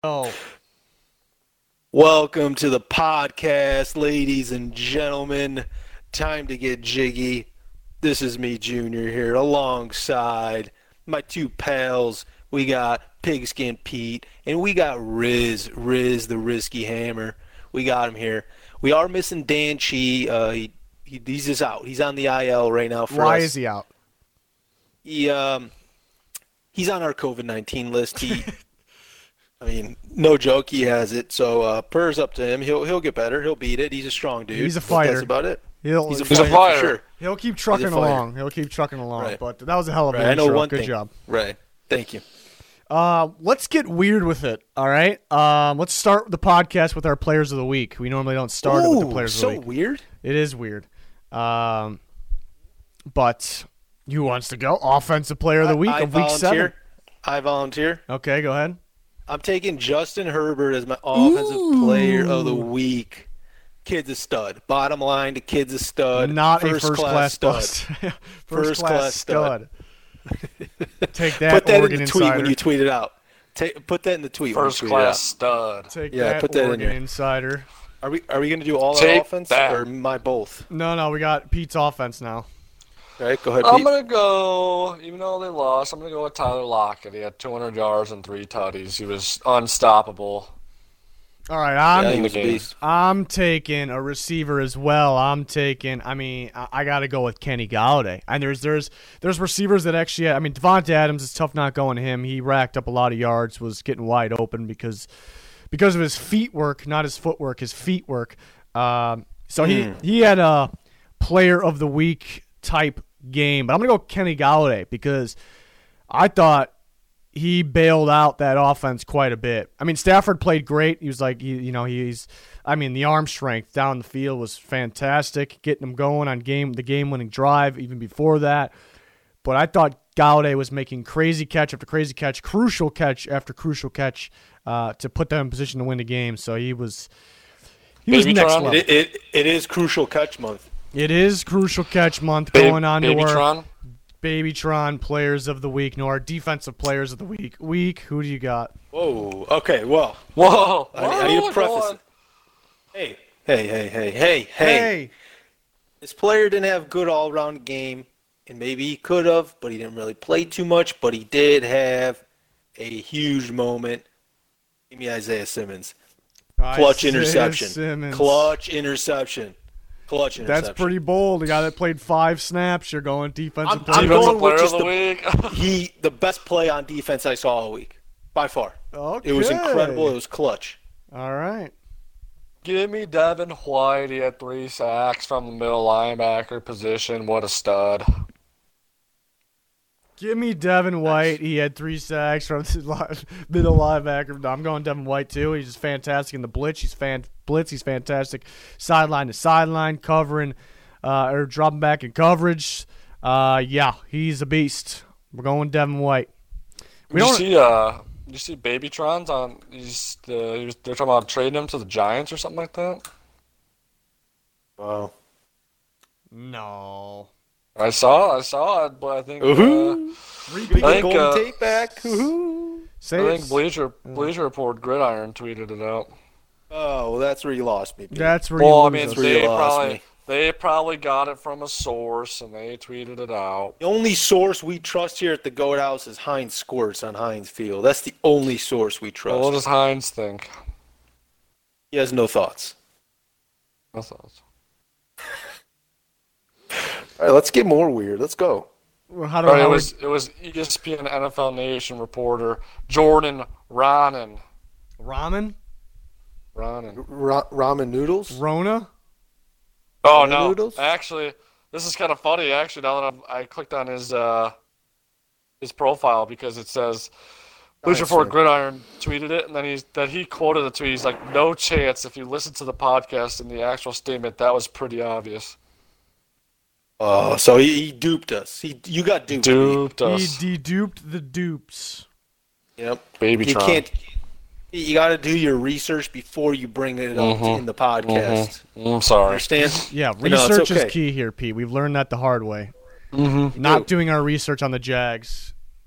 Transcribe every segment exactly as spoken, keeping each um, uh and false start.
Oh, Welcome to the podcast, ladies and gentlemen. Time to get jiggy. This is me, Junior, here alongside my two pals. We got Pigskin Pete, and we got Riz, Riz the Risky Hammer. We got him here. We are missing Dan Chi. Uh, he, he he's just out. He's on the I L right now. For why us. is he out? He um, he's on our COVID nineteen list. He. I mean, no joke, he has it. So uh, prayers up to him. He'll he'll get better. He'll beat it. He's a strong dude. He's a But fighter. That's about it. He'll, He's a He's fighter. a fighter. For sure. he'll keep trucking He's a fighter. along. He'll keep trucking along. Right. But that was a hell of an Right. I know intro. one Good thing. job. Right. Thank you. Uh, let's get weird with it. All right. Um, let's start the podcast with our players of the week. We normally don't start it with the Ooh, players so of the week. weird. It is weird. Um, but who wants to go? Offensive player of the week I, I of week volunteer. seven. I volunteer. Okay, go ahead. I'm taking Justin Herbert as my offensive Ooh. player of the week. Kid's a stud. Bottom line, the kid's a stud. Not first a first class, class, stud. bust. first, First class, class stud. stud. Take that, Put that Oregon in the tweet Insider. when you tweet it out. Take, put that in the tweet. when you First tweet class It stud. Take Yeah, that, put that in Oregon there. Insider. out. Are we are we going to do all Take our offense that. or my both? No, no, we got Pete's offense now. All right, go ahead, I'm Pete. gonna go. Even though they lost, I'm gonna go with Tyler Lockett. He had two hundred yards and three tutties. He was unstoppable. All right, I'm Yeah, he in the was a game. beast. I'm taking a receiver as well. I'm taking. I mean, I, I got to go with Kenny Galladay. And there's there's there's receivers that actually. I mean, Devontae Adams is tough not going to him. He racked up a lot of yards, was getting wide open because because of his feet work, not his footwork, his feet work. Um, so he Mm. he had a player of the week type game, but I'm gonna go Kenny Galladay because I thought he bailed out that offense quite a bit. I mean, Stafford played great. He was like, he, you know, he's, I mean, the arm strength down the field was fantastic, getting him going on game, the game-winning drive even before that. But I thought Galladay was making crazy catch after crazy catch, crucial catch after crucial catch uh, to put them in position to win the game. So he was, he was Baby next Tron? level. It, it it is crucial catch month. It is crucial catch month Baby, going on to our Babytron. Babytron players of the week, no, our defensive players of the week. Week, who do you got? Whoa. Okay. Well, Whoa! I, I need Whoa, to preface go on. it. Hey, hey, hey, hey, hey, hey. This player didn't have a good all-around game, and maybe he could have, but he didn't really play too much. But he did have a huge moment. Give me Isaiah Simmons. Clutch Isaiah interception. Simmons. Clutch interception. Clutch interception. That's pretty bold. The guy that played five snaps, you're going defensive I'm- player. I'm Defensive going with player of just the the- week. He the best play on defense I saw all week, by far. Okay. It was incredible. It was clutch. All right. Give me Devin White. He had three sacks from the middle linebacker position. What a stud! Give me Devin White. He had three sacks from the li- middle linebacker. No, I'm going Devin White too. He's just fantastic in the blitz. He's fan blitz. He's fantastic sideline to sideline, covering uh, or dropping back in coverage. Uh, yeah, he's a beast. We're going Devin White. We Did you don't. see? Uh, did you see Babytron's on? He's uh, he was, they're talking about trading him to the Giants or something like that. Wow. No. I saw, I saw it, but I think. Uh, Ooh. I Get think, Golden uh, Tate back. Ooh. Say I it. think Bleacher Bleacher Report Gridiron tweeted it out. Oh, well, that's where you lost me. Pete. That's where Well, I you mean, lose where us. you they lost probably me. they probably got it from a source and they tweeted it out. The only source we trust here at the Goat House is Heinz Squirts on Heinz Field. That's the only source we trust. Well, what does Hines think? He has no thoughts. No thoughts. All right, let's get more weird. Let's go. Well, How do All right, how it we- was it was E S P N N F L Nation reporter Jordan Ronan. ramen? Ronan. Ra- ramen noodles? Rona? Oh Ramen no! noodles? Actually, this is kind of funny. Actually, now that I'm, I clicked on his uh, his profile because it says Bleacher Nice, Report man. Gridiron tweeted it, and then he's that he quoted the tweet. He's like, "No chance." If you listen to the podcast and the actual statement, that was pretty obvious. Oh, so he, he duped us. He, you got duped. Pete. Duped He us, deduped the dupes. Yep. baby. You can't. You got to do your research before you bring it up Mhm. in the podcast. I'm sorry. Understand? Yeah, No, it's research okay. is key here, Pete. We've learned that the hard way. Mm-hmm. Not doing our research on the Jags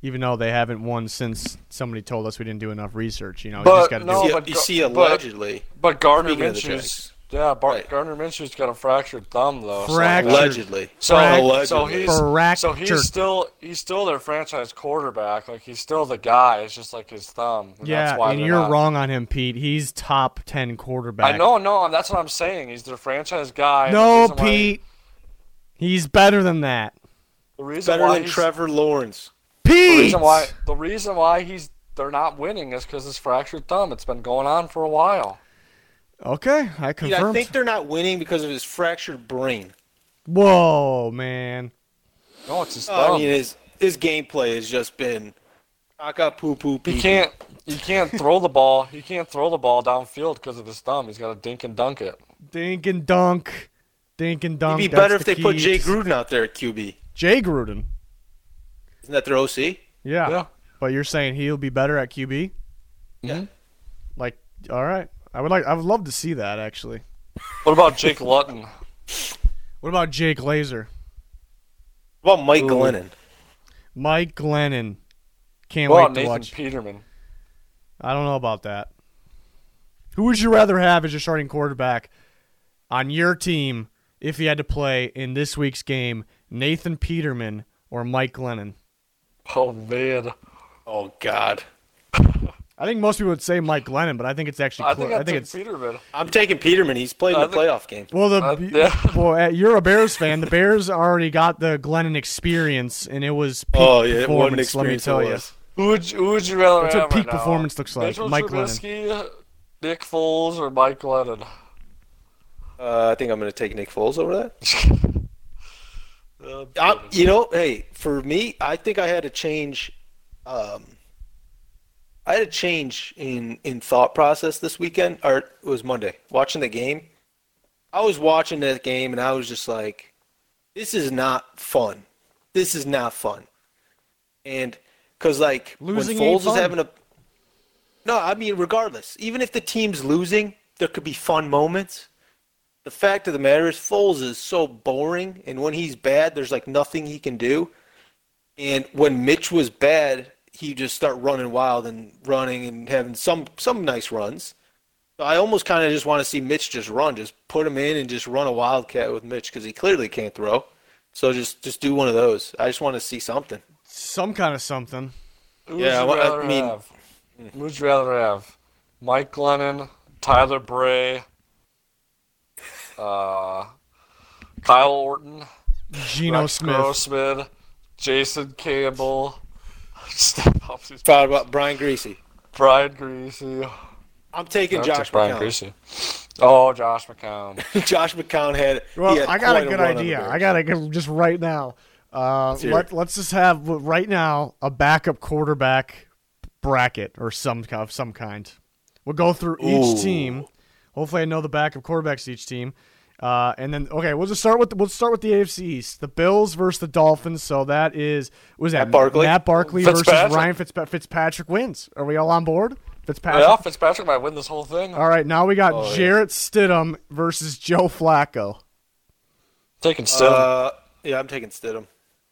even though they haven't won since somebody told us we didn't do enough research. You know, you But just got to no, do it. you, but you Gar- see, but- allegedly. But Gardner Speaking of the Minshew's Jags. yeah, Bar- Right. Gardner Minshew's got a fractured thumb though. so- Fractured. Allegedly. So, Allegedly. so he's so Fractured. he's still he's still their franchise quarterback. Like he's still the guy. It's just like his thumb. And Yeah, that's why and they're you're not- wrong on him, Pete. He's top ten quarterback. I know, no, that's what I'm saying. He's their franchise guy. and the No, reason why- Pete. He's better than that. The reason Better why than he's- Trevor Lawrence. The Pete. reason why the reason why he's they're not winning is because his fractured thumb. It's been going on for a while. Okay, I Yeah, I confirmed. think they're not winning because of his fractured brain. Whoa, man. No, it's his Oh, I thumb. mean, his his gameplay has just been caca poo poo pee. He can't. He can't throw the ball. He can't throw the ball downfield because of his thumb. He's got to dink and dunk it. Dink and dunk. Dink and dunk. It'd be That's better if the they put key. Jay Gruden out there at Q B. Jay Gruden. Isn't that their O C? Yeah. Yeah. But you're saying he'll be better at Q B? Yeah. Like, all right. I would like. I would love to see that actually. What about Jake Luton? What about Jake Laser? What about Mike Ooh. Glennon? Mike Glennon. Can't What wait about to Nathan watch. Peterman? I don't know about that. Who would you rather have as your starting quarterback on your team if you had to play in this week's game? Nathan Peterman or Mike Glennon? Oh man. Oh God, I think most people would say Mike Glennon, but I think it's actually. I clo- think I, I think took it's. Peterman. I'm taking Peterman. He's played in I the think- playoff game. Well, the Uh, yeah. well, uh, you're a Bears fan. The Bears already got the Glennon experience, and it was peak Oh yeah, what an performance. Let me experience tell it you. was. Who would you, who would you rather That's have what peak right now? performance looks like, Mitchell Mike Glennon. Trubisky, Nick Foles, or Mike Glennon? Uh, I think I'm going to take Nick Foles over that. Uh, I, you know, hey, for me, I think I had to change. Um, I had a change in in thought process this weekend, or it was Monday. Watching the game, I was watching that game, and I was just like, "This is not fun. This is not fun." And because like Losing when ain't Foles is fun. having a no, I mean, regardless, even if the team's losing, there could be fun moments. The fact of the matter is, Foles is so boring, and when he's bad, there's like nothing he can do. And when Mitch was bad, he just start running wild and running and having some some nice runs. So I almost kind of just want to see Mitch just run, just put him in and just run a wildcat with Mitch because he clearly can't throw. So just just do one of those. I just want to see something. Some kind of something. Who Yeah, would you I- I rather mean- have? Who would you rather have? Mike Glennon, Tyler Bray, uh, Kyle Orton, Geno Rex Smith. Grossman, Jason Campbell, Thought about Brian Greasy. Brian Greasy. I'm taking I'd Josh take Brian McCown. Greasy. Oh, Josh McCown. Josh McCown had. Well, he had I got a quite good run on the idea. Bears. I got to just right now. Uh, Let's hear let, it. let's just have right now a backup quarterback bracket or some kind of some kind. We'll go through each Ooh. team. Hopefully, I know the backup quarterbacks to each team. Uh, and then okay, we'll just start with the, we'll start with the A F C East. The Bills versus the Dolphins. So that is was that Matt Barkley? Matt Barkley versus Fitzpatrick. Ryan Fitzpa- Fitzpatrick wins. Are we all on board? Fitzpatrick. Yeah, Fitzpatrick might win this whole thing. All right, now we got Oh, yeah. Jarrett Stidham versus Joe Flacco. Taking Stidham. Uh, yeah, I'm taking Stidham.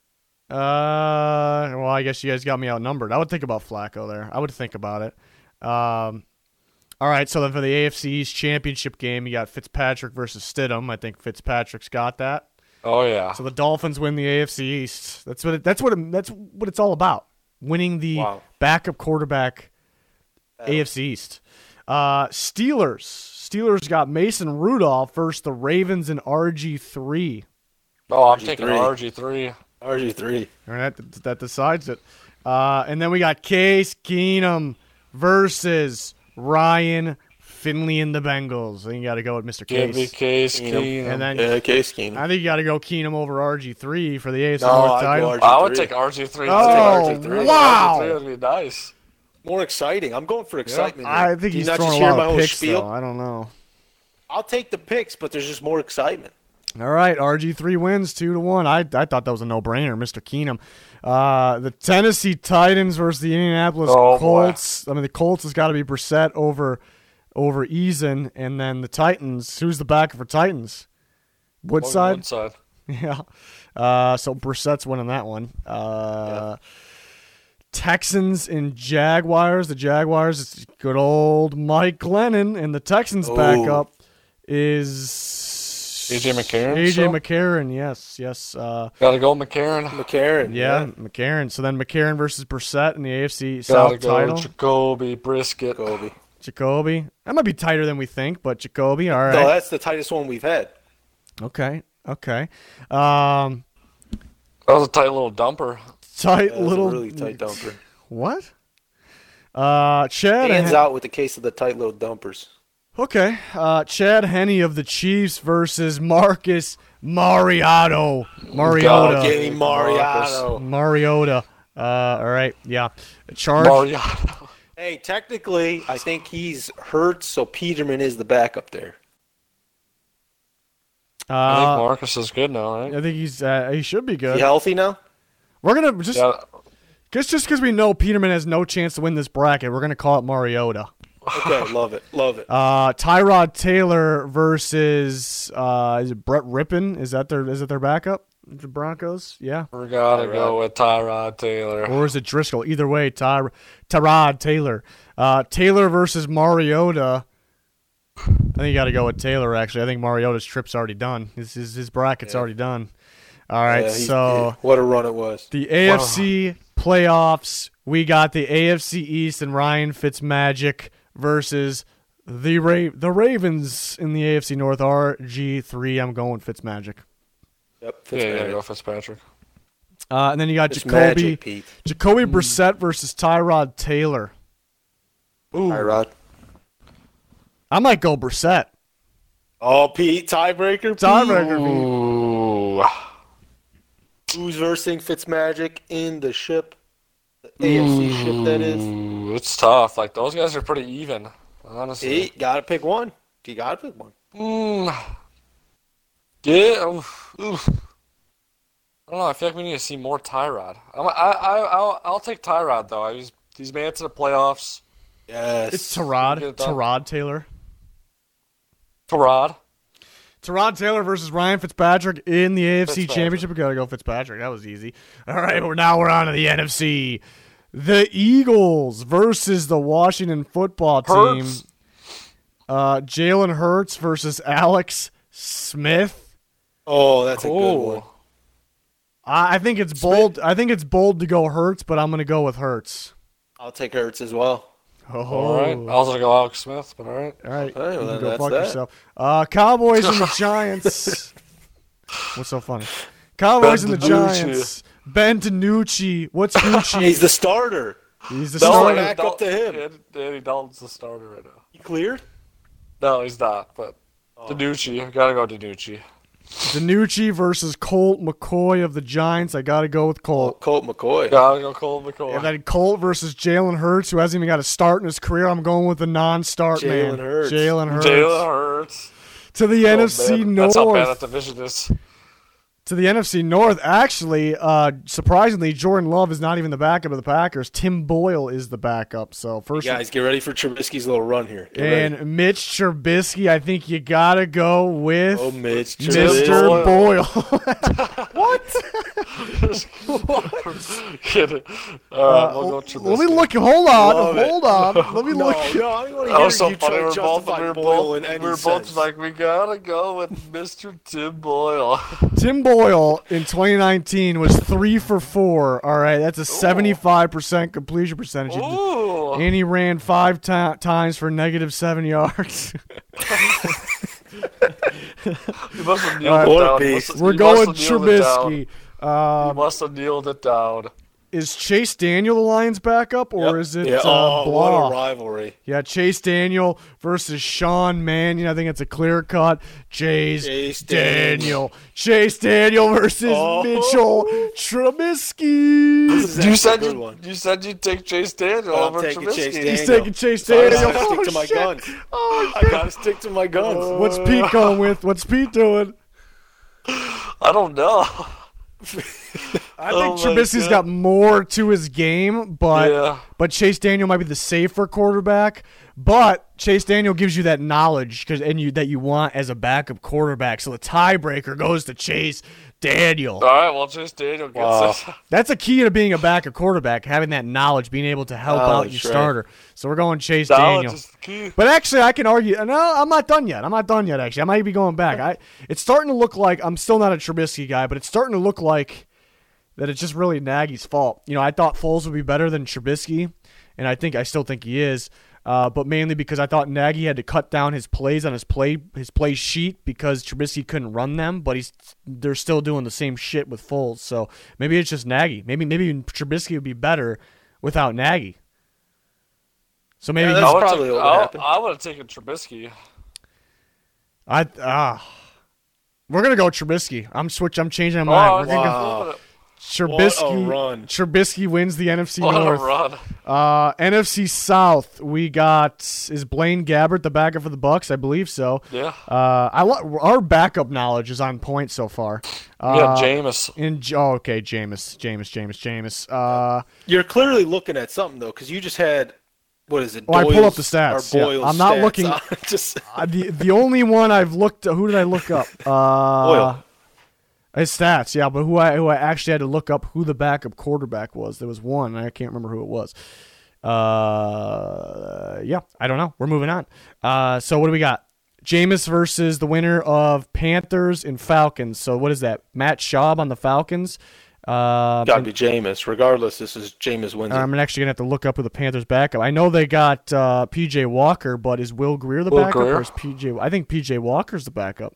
Uh, well, I guess you guys got me outnumbered. I would think about Flacco there. I would think about it. Um, all right, so then for the A F C East championship game, you got Fitzpatrick versus Stidham. I think Fitzpatrick's got that. oh yeah. So the Dolphins win the A F C East. That's what it, that's what it, that's what it's all about. Winning the Wow. backup quarterback A F C East. Uh, Steelers. Steelers got Mason Rudolph versus the Ravens and R G three. Oh, I'm R G taking three. R G three. R G three. All right, that, that decides it. Uh, and then we got Case Keenum versus Ryan Finley and the Bengals. Then you got to go with Mister Give me Case. Case Keenum. Keenum. And then Yeah, Case Keenum. I think you got to go Keenum over R G three for the A F C No, North I'd go title. R G. I would three. take R G three. Oh, R G three. wow. R G three would be nice. More exciting. I'm going for excitement. here. I think Do you he's not throwing just a hear lot my of whole picks, spiel? though. I don't know. I'll take the picks, but there's just more excitement. All right, R G three wins two to one. I I thought that was a no brainer, Mister Keenum. Uh, the Tennessee Titans versus the Indianapolis Oh, boy. Colts. I mean, the Colts has got to be Brissett over over Eason, and then the Titans. Who's the backer for Titans? Woodside. Woodside. Yeah. Uh, so Brissett's winning that one. Uh, Texans and Jaguars. The Jaguars, it's good old Mike Glennon, and the Texans' Oh. backup is A J McCarron A J still? McCarron, yes, yes. Uh, Gotta go McCarron. McCarron. yeah, McCarron. So then McCarron versus Brissett in the A F C Gotta South go title. Jacoby Brisket. Kobe. Jacoby. That might be tighter than we think, but Jacoby, all right. No, that's the tightest one we've had. Okay, okay. Um, That was a tight little dumper. tight That was little. a really tight dumper. What? Uh, Chad. Hands Hen- out with the case of the tight little dumpers. Okay. Uh, Chad Henne of the Chiefs versus Marcus Mariota. Mariota. God, Give me Mariano. Mariota. Uh, all right. Yeah. Charge. Mariano. Hey, technically, I think he's hurt, so Peterman is the backup there. I think uh, Marcus is good now, right? I think he's uh, he should be Is good. he healthy now? We're gonna just Yeah. cause, just because we know Peterman has no chance to win this bracket, we're gonna call it Mariota. Okay, love it, love it. Uh, Tyrod Taylor versus uh, is it Brett Rippon? Is that their is it their backup? The Broncos? Yeah. We gotta Tyrod. go with Tyrod Taylor. Or is it Driscoll? Either way, Ty- Tyrod Taylor. Uh, Taylor versus Mariota. I think you got to go with Taylor, actually. I think Mariota's trip's already done. His, his, his bracket's Yeah. already done. All right, Yeah, he's- so yeah, what a run it was. the A F C playoffs, we got the A F C East and Ryan Fitzmagic versus the Ra- the Ravens in the A F C North. R G three, I'm going Fitzmagic. Yep, Yeah, you gotta Fitzpatrick. go Fitzpatrick. Uh, and then you got It's Jacoby magic, Pete. Jacoby Brissett versus Tyrod Taylor. Ooh. Tyrod. I might go Brissett. Oh, Pete, tiebreaker. Pete. Tiebreaker. Ooh. Who's versing Fitzmagic in the ship? The A F C ship, that is. Ooh, it's tough. Like, those guys are pretty even, honestly. See, gotta pick one. You gotta pick one. Mm. Yeah. Oof, oof. I don't know. I feel like we need to see more Tyrod. I'm, I, I, I'll, I'll take Tyrod though. He's he's made it to the playoffs. Yes. It's Tyrod. Get it done. Tyrod Taylor. Tyrod. Tyrod Taylor versus Ryan Fitzpatrick in the A F C Fitzpatrick. Championship. We gotta go Fitzpatrick. That was easy. All right, well, now we're on to the N F C. The Eagles versus the Washington Football Team. Hurts. Uh, Jalen Hurts versus Alex Smith. Oh, that's a good Cool. one. I, I think it's bold. I think it's bold to go Hurts, but I'm gonna go with Hurts. I'll take Hurts as well. Oh, All right. I was gonna go Alex Smith, but all right. all right. well, you can then go that's fuck that. yourself. Uh, Cowboys and the Giants. What's so funny? Cowboys and the DiNucci. Giants. Ben DiNucci. What's Gucci? He's the starter. He's the That's starter. like- back up to him. Andy, Andy Dalton's the starter right now. You cleared? No, he's not. But DiNucci, gotta go DiNucci. DiNucci versus Colt McCoy of the Giants. I got to go with Oh, Colt. Colt McCoy. Gotta go Cole McCoy. And then Colt versus Jalen Hurts, who hasn't even got a start in his career. I'm going with the non-start man. Jalen Hurts. Jalen Hurts. Jalen Hurts. To the N Oh, F C man. North. That's how bad that division is. To the N F C North. Actually, uh, surprisingly, Jordan Love is not even the backup of the Packers. Tim Boyle is the backup. So first, Guys, get ready for Trubisky's little run here. Get and ready. Mitch Trubisky. I think you got to go with Oh, Mitch Mister Trubisky. Boyle. Kidding. All right, we'll go Let Trubisky. me look. Hold on. Love it. Hold on. Let me No, look. no, I don't want to That hear was so you funny. try We to were both, justify we were Boyle both, in any we were sense. both like, we gotta go with Mister Tim Boyle. Tim Boyle in twenty nineteen was three for four. All right, that's a seventy-five percent completion percentage. Ooh. And he ran five ti- times for negative seven yards. He must have All kneeled right. it What a down. He beast. must- We're he going must have kneeled it down. Trubisky. He Uh, must have kneeled it down. is Chase Daniel the Lions backup, or Yep. is it Yeah, uh, oh, what Blah? a rivalry. Yeah, Chase Daniel versus Sean Mannion. I think it's a clear cut. Chase, Chase Daniel. Daniel. Chase Daniel versus Oh. Mitchell Trubisky. This is You actually said a good you, one. you said you'd take Chase Daniel I'm over taking Trubisky. Chase He's Daniel. taking Chase So I Daniel. gotta stick Oh, to my shit. guns. Oh, I gotta stick to my guns. What's Pete going with? What's Pete doing? I don't know. I Oh think my Trubisky's God. got more to his game, but Yeah. but Chase Daniel might be the safer quarterback. But Chase Daniel gives you that knowledge cause, and you that you want as a backup quarterback. So the tiebreaker goes to Chase Daniel. All right, well, Chase Daniel gets Wow. it. That's a key to being a backup quarterback, having that knowledge, being able to help out Knowledge, your right. starter. So we're going Chase Knowledge Daniel. is the key. But actually, I can argue. No, I'm not done yet. I'm not done yet. Actually, I might be going back. I. It's starting to look like I'm still not a Trubisky guy, but it's starting to look like that it's just really Nagy's fault. You know, I thought Foles would be better than Trubisky, and I think I still think he is. Uh, but mainly because I thought Nagy had to cut down his plays on his play his play sheet because Trubisky couldn't run them, but he's they're still doing the same shit with Foles. So maybe it's just Nagy. Maybe maybe Trubisky would be better without Nagy. So maybe Yeah, he's- that's I would've probably took- what would I- happen. I would have taken Trubisky. I ah, we're gonna go Trubisky. I'm switch. I'm changing my Oh, mind. We're gonna wow. go Trubisky. What a run. Trubisky wins the N F C What a North. run. Uh, N F C South. We got is Blaine Gabbert the backup for the Bucks? I believe so. Yeah. Uh, I lo- our backup knowledge is on point so far. Uh, Yeah, Jameis. In oh, okay, Jameis, Jameis, Jameis, Jameis. Uh, You're clearly looking at something though, because you just had what is it? Oh, I pulled up Doyle's- the stats, or yeah. Boyle's I'm not stats. looking- just uh, the the only one I've looked. Who did I look up? Uh, Boyle. His stats, yeah, but who I who I actually had to look up who the backup quarterback was. There was one, and I can't remember who it was. Uh, yeah, I don't know. We're moving on. Uh, so what do we got? Jameis versus the winner of Panthers and Falcons. So what is that? Matt Schaub on the Falcons. Uh, Got to be Jameis. Regardless, this is Jameis wins it. I'm actually gonna have to look up who the Panthers backup. I know they got uh, P J Walker, but is Will Greer the Will backup Grier? or is P J? I think P J Walker's the backup.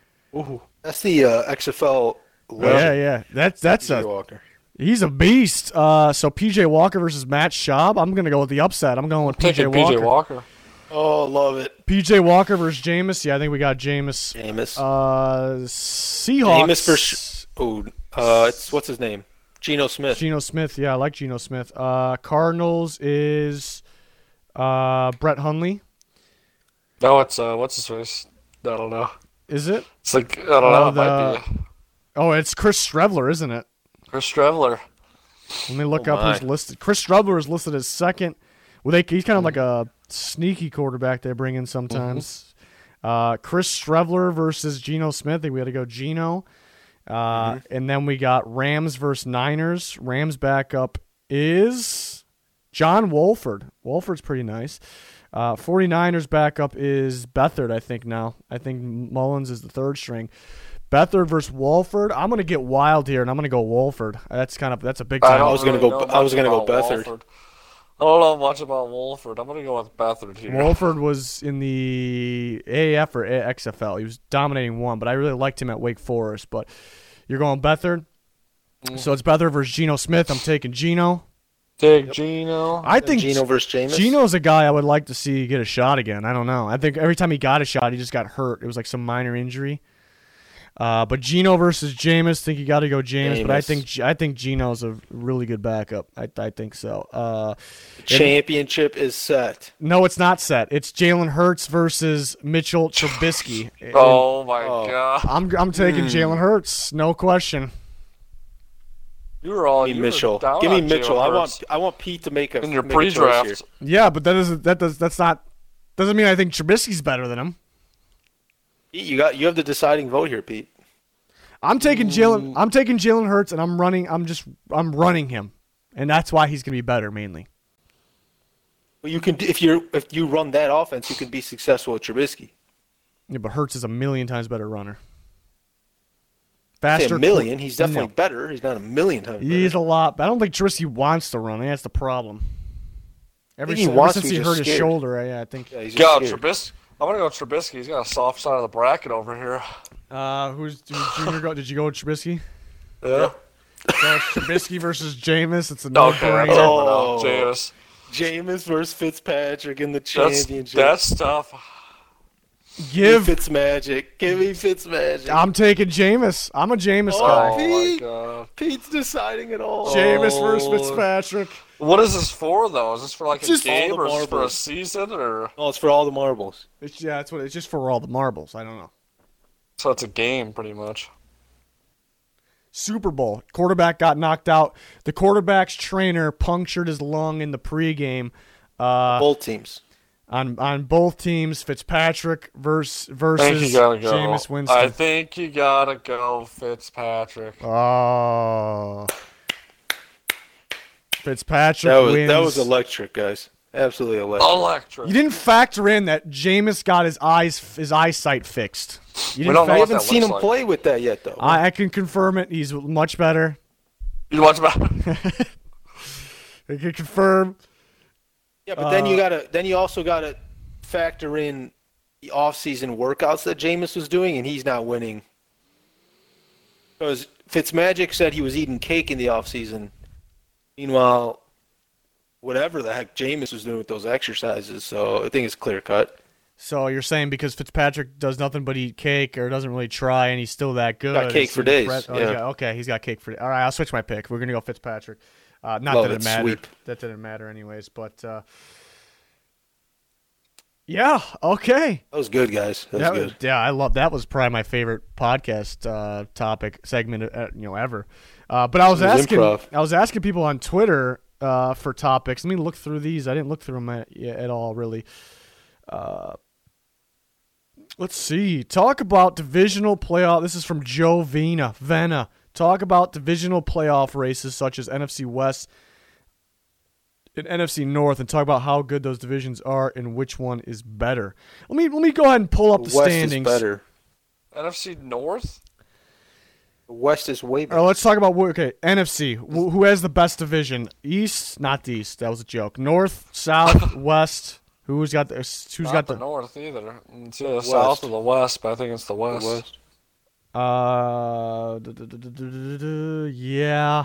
That's the uh, X F L Yeah, legend. yeah, that's that's P J a Walker. he's a beast. Uh, so P J Walker versus Matt Schaub. I'm gonna go with the upset. I'm going with P J Taking P Walker. J Walker. Oh, love it. P J Walker versus Jameis. Yeah, I think we got Jameis. Jameis. Uh, Seahawks. Jameis versus oh, uh, it's what's his name? Geno Smith. Geno Smith. Yeah, I like Geno Smith. Uh, Cardinals is uh Brett Hundley. No, it's, uh, what's his face? I don't know. Is it? It's like, I don't Oh, know. It the- might be Oh, it's Chris Strevler, isn't it? Chris Trevler. Let me look Oh, up who's my. listed. Chris Strevler is listed as second. Well, they, he's kind of like a sneaky quarterback they bring in sometimes. Uh, Chris Strevler versus Geno Smith. I think we had to go Geno. Uh, And then we got Rams versus Niners. Rams backup is John Wolford. Wolford's pretty nice. Uh, 49ers backup is Beathard, I think now. I think Mullins is the third string. Beathard versus Wolford. I'm gonna get wild here, and I'm gonna go Wolford. That's kind of that's a big I time. don't was gonna really go- know I was much gonna go about Beathard. Wolford. I don't know much about Wolford. I'm going to go with Beathard here. Wolford was in the A A F or X F L. He was dominating one, but I really liked him at Wake Forest. But you're going Beathard. Mm. So it's Beathard versus Geno Smith. I'm taking Geno. Take Geno. I think Geno versus Jameis. Geno's a guy I would like to see get a shot again. I don't know. I think every time he got a shot, he just got hurt. It was like some minor injury. Uh, but Geno versus Jameis, think you got to go Jameis. But I Jameis. think I think Geno's a really good backup. I I think so. Uh, Championship is set. no, it's not set. It's Jalen Hurts versus Mitchell Trubisky. Oh, my Oh. God. I'm I'm taking Hmm. Jalen Hurts, no question. You were all Give you me were Mitchell. down Give me on Mitchell. Jalen I Hurts want I want Pete to make a in your make a choice here. pre-draft. Yeah, but that doesn't that does that's not doesn't mean I think Trubisky's better than him. Pete, You got you have the deciding vote here, Pete. I'm taking Jalen. I'm taking Jalen Hurts, and I'm running. I'm just. I'm running him, and that's why he's gonna be better mainly. Well, you can if you if you run that offense, you can be successful with Trubisky. Yeah, but Hurts is a million times better runner. Say Faster. a million. He's definitely No. better. He's not a million times better. He's a lot. But I don't think Trubisky wants to run. That's the problem. Ever, think he since, ever wants since to, he he's hurt just his scared. shoulder, yeah, I think. Yeah, he's just Go, scared. Trubisky. I'm going to go Trubisky. He's got a soft side of the bracket over here. Uh, who's who's Junior? Go, did you go with Trubisky? Yeah. So it's Trubisky versus Jameis. It's a Okay, no-brainer. that's over Oh. now. Jameis. Jameis versus Fitzpatrick in the That's, championship. that's tough. Give. Fitzmagic. Give me Fitzmagic. I'm taking Jameis. I'm a Jameis Oh, guy. Oh, my Pete. God. Pete's deciding it all. Jameis versus Oh. Fitzpatrick. What is this for, though? Is this for like a Just game all the or is this for a marbles. season? or Oh, it's for all the marbles. It's, yeah, that's what it's just for all the marbles. I don't know. So it's a game, pretty much. Super Bowl. Quarterback got knocked out. The quarterback's trainer punctured his lung in the pregame. Uh, Both teams. on on both teams. Fitzpatrick versus I think versus you gotta go. Jameis Winston. I think you gotta go Fitzpatrick. Oh, Fitzpatrick That was wins. that was electric, guys. Absolutely electric. Electric. You didn't factor in that Jameis got his eyes his eyesight fixed. You We didn't don't know I fa- what haven't that seen him looks like. play with that yet, though. I, I can confirm it. He's much better. You watch about I can confirm. yeah, but then you uh, gotta then you also gotta factor in the off-season workouts that Jameis was doing, and he's not winning. Because Fitzmagic said he was eating cake in the off-season. Meanwhile, whatever the heck Jameis was doing with those exercises, so I think it's clear cut. So you're saying because Fitzpatrick does nothing but eat cake or doesn't really try, and he's still that good? Got cake it's for days, impre- oh, yeah. he's got- okay, he's got cake for days. All right, I'll switch my pick. We're gonna go Fitzpatrick. Uh, not Love that it it, mattered. sweep. That didn't matter anyways. But uh, yeah, okay. That was good, guys. That was That good. was- yeah, I love that. Was probably my favorite podcast uh, topic segment, uh, you know, ever. Uh, but I was, It was asking, improv. I was asking people on Twitter uh, for topics. Let me look through these. I didn't look through them at, yeah, at all, really. Uh, let's see. Talk about divisional playoff. This is from Joe Vena. Vena. Talk about divisional playoff races such as N F C West and N F C North, and talk about how good those divisions are and which one is better. Let me let me go ahead and pull up the West standings. is better. N F C North? The West is way All better. right, let's talk about wh- okay N F C. Wh- Who has the best division? East, not the East. That was a joke. North, South, West. Who's got the? Who's Not got the, the? North either. It's either the West. South or the West, but I think it's the The West. West. Uh, duh, duh, duh, duh, duh, duh, duh, yeah.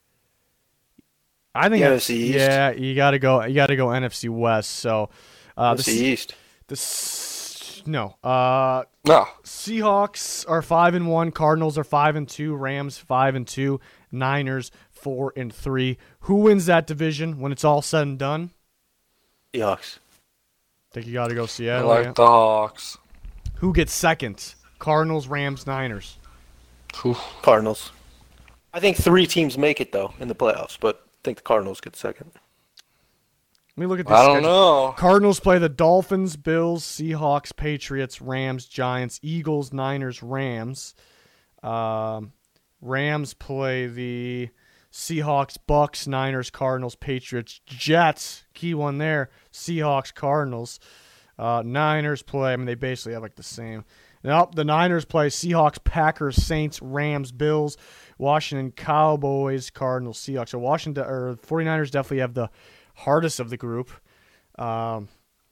I think The N F that's- C East. Yeah, you gotta go. You gotta go N F C West. So, uh, the That's the S- East. the S- no. Uh, No. Seahawks are five and one. Cardinals are five and two. Rams five and two. Niners four and three. Who wins that division when it's all said and done? Seahawks. Think you got to go I Seattle. like yeah? the Hawks. Who gets second? Cardinals, Rams, Niners. Oof. Cardinals. I think three teams make it, though, in the playoffs, but I think the Cardinals get second. Let me look at this. I don't schedule. know. Cardinals play the Dolphins, Bills, Seahawks, Patriots, Rams, Giants, Eagles, Niners, Rams. Um, Rams play the Seahawks, Bucks, Niners, Cardinals, Patriots, Jets. Key one there. Seahawks, Cardinals. Uh, Niners play. I mean, they basically have like the same. Nope, the Niners play Seahawks, Packers, Saints, Rams, Bills, Washington, Cowboys, Cardinals, Seahawks. So Washington or 49ers definitely have the hardest of the group. Um,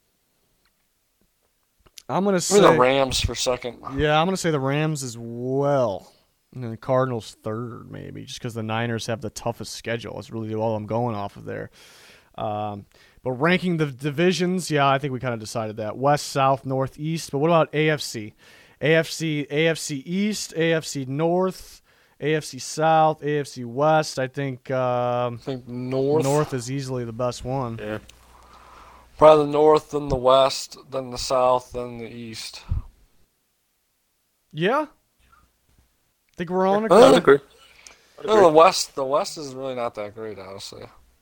I'm gonna Give me the say, Rams for second. yeah, I'm gonna say the Rams as well, and then the Cardinals third, maybe, just because the Niners have the toughest schedule. That's really all I'm going off of there. Um, but ranking the divisions, yeah, I think we kind of decided that West, South, North, East. But what about A F C? A F C, A F C East, A F C North, A F C South, A F C West. I think um, I think North. North is easily the best one. Yeah. Probably the North, then the West, then the South, then the East. Yeah, think we're on a Uh, I would agree. I would No, the agree. West. The West is really not that great, honestly.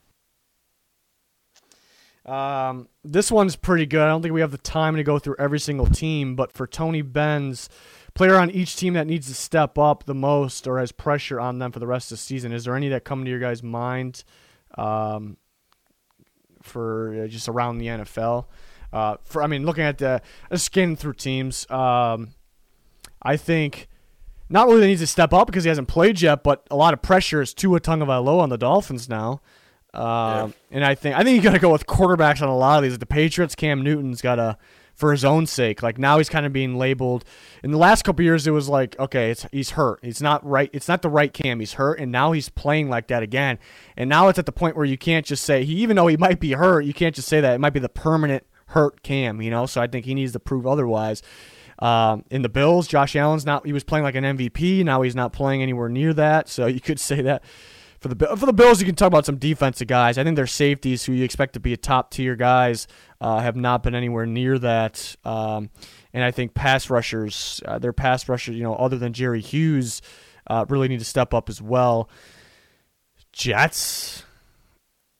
Um, this one's pretty good. I don't think we have the time to go through every single team, but for Tony Benz, player on each team that needs to step up the most or has pressure on them for the rest of the season, is there any that come to your guys' mind um, for uh, just around the N F L? Uh, for I mean, looking at the uh, scanning through teams, um, I think not really that he needs to step up because he hasn't played yet, but a lot of pressure is Tua Tagovailoa on the Dolphins now. Um, Yeah. And I think I think you got to go with quarterbacks on a lot of these. The Patriots, Cam Newton's got to, for his own sake. Like now he's kind of being labeled. In the last couple of years, it was like, okay, it's he's hurt. He's not right. It's not the right Cam. He's hurt, and now he's playing like that again. And now it's at the point where you can't just say he, even though he might be hurt, you can't just say that it might be the permanent hurt Cam. You know, so I think he needs to prove otherwise. Um, in the Bills, Josh Allen's not. He was playing like an M V P. Now he's not playing anywhere near that. So you could say that. For the for the Bills, you can talk about some defensive guys. I think their safeties, who you expect to be a top tier guys, uh, have not been anywhere near that. Um, and I think pass rushers, uh, their pass rushers, you know, other than Jerry Hughes, uh, really need to step up as well. Jets,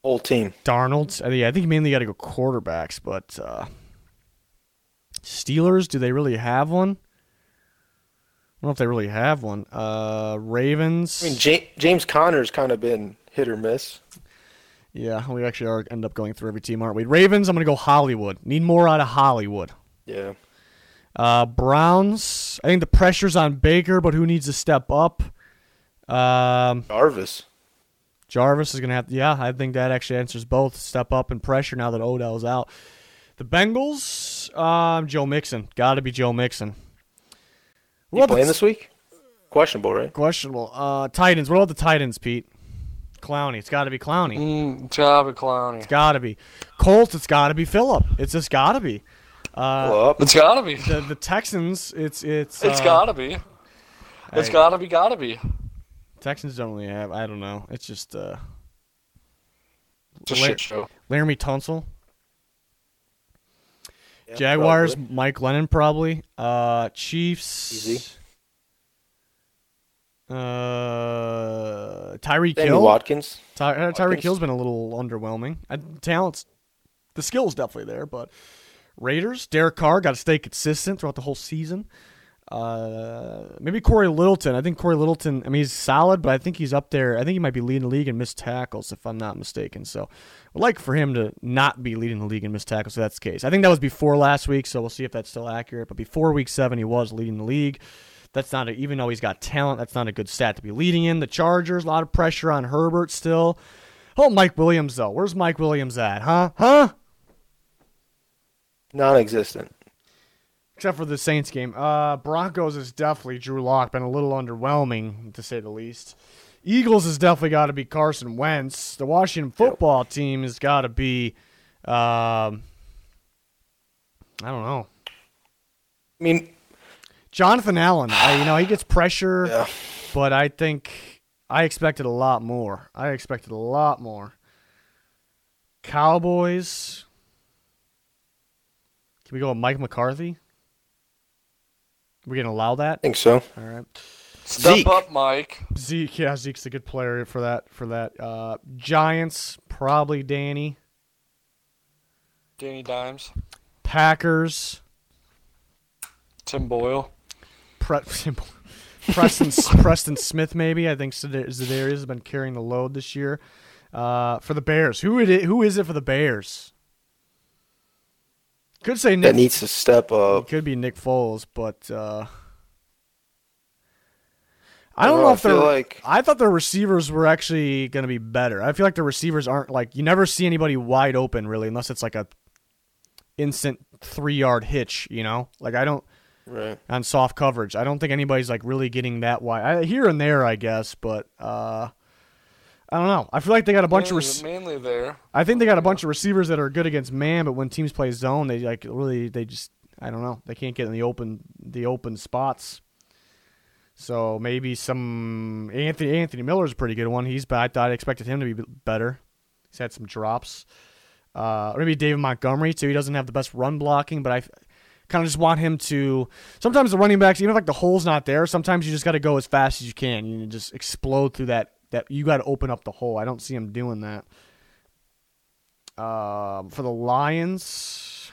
Whole team. Darnold. I think, I think you mainly got to go quarterbacks, but uh, Steelers, do they really have one? I don't know if they really have one. Uh, Ravens. I mean, J- James Conner's kind of been hit or miss. Yeah, we actually are end up going through every team, aren't we? Ravens, I'm going to go Hollywood. Need more out of Hollywood. Yeah. Uh, Browns, I think the pressure's on Baker, but who needs to step up? Um, Jarvis. Jarvis is going to have to, yeah, I think that actually answers both. Step up and pressure now that Odell's out. The Bengals, um, Joe Mixon. Got to be Joe Mixon. You What playing the- this week? Questionable, right? Questionable. Uh, Titans. What about the Titans, Pete? Clowney. It's got to be Clowney. Mm, job at Clowney. It's got to be. Colts, it's got to be Phillip. It's just got to be. Uh, Well, up. It's gotta be. the, the Texans, it's it's. It's uh, gotta be. It's I- gotta be. Gotta be. Texans don't really have. I don't know. It's just uh, It's a La- shit show. Laramie Tunsil. Yeah, Jaguars, probably. Mike Lennon probably. Uh, Chiefs. Easy. Uh, Tyreek Sammy Hill. Watkins. Ty- uh, Tyreek Watkins. Hill's been a little underwhelming. Uh, talent's, the skill's definitely there, but Raiders, Derek Carr got to stay consistent throughout the whole season. Uh, maybe Corey Littleton. I think Corey Littleton, I mean, he's solid, but I think he's up there. I think he might be leading the league in missed tackles, if I'm not mistaken. So I'd like for him to not be leading the league in missed tackles, if that's the case. I think that was before last week, so we'll see if that's still accurate. But before week seven, he was leading the league. That's not a, even though he's got talent, that's not a good stat to be leading in. The Chargers, a lot of pressure on Herbert still. Oh, Mike Williams, though. Where's Mike Williams at, huh? Huh? Non-existent. Except for the Saints game. Uh, Broncos is definitely Drew Lock. Been a little underwhelming, to say the least. Eagles has definitely got to be Carson Wentz. The Washington football team has got to be, um, I don't know. I mean, Jonathan Allen. I, you know, he gets pressure, yeah. but I think I expected a lot more. I expected a lot more. Cowboys. Can we go with Mike McCarthy? We going to allow that? I think so. All right. Step Zeke. up, Mike. Zeke, yeah, Zeke's a good player for that. For that, uh, Giants probably Danny. Danny Dimes. Packers, Tim Boyle. Pre- Preston Preston Smith maybe. I think Zad- Zadarius has been carrying the load this year. Uh, for the Bears, who it is, who is it for the Bears? Could say That Nick. needs to step It up. could be Nick Foles, but uh, I I don't don't know know, if I they're. feel like- I thought the receivers were actually going to be better. I feel like the receivers aren't like you never see anybody wide open really, unless it's like a instant three yard hitch. You know, like I don't Right. on soft coverage. I don't think anybody's like really getting that wide. I, here and there, I guess, but uh, I don't know. I feel like they got a bunch mainly, of. Rec- mainly there. I think they got a bunch of receivers that are good against man, but when teams play zone, they like really they just I don't know. They can't get in the open the open spots. So maybe some Anthony Anthony Miller's a pretty good one. He's bad. I thought I expected him to be better. He's had some drops. Uh, or maybe David Montgomery too. He doesn't have the best run blocking, but I kind of just want him to. Sometimes the running backs, even if like the hole's not there, sometimes you just got to go as fast as you can. You just explode through that. That you got to open up the hole. I don't see him doing that. Um, for the Lions,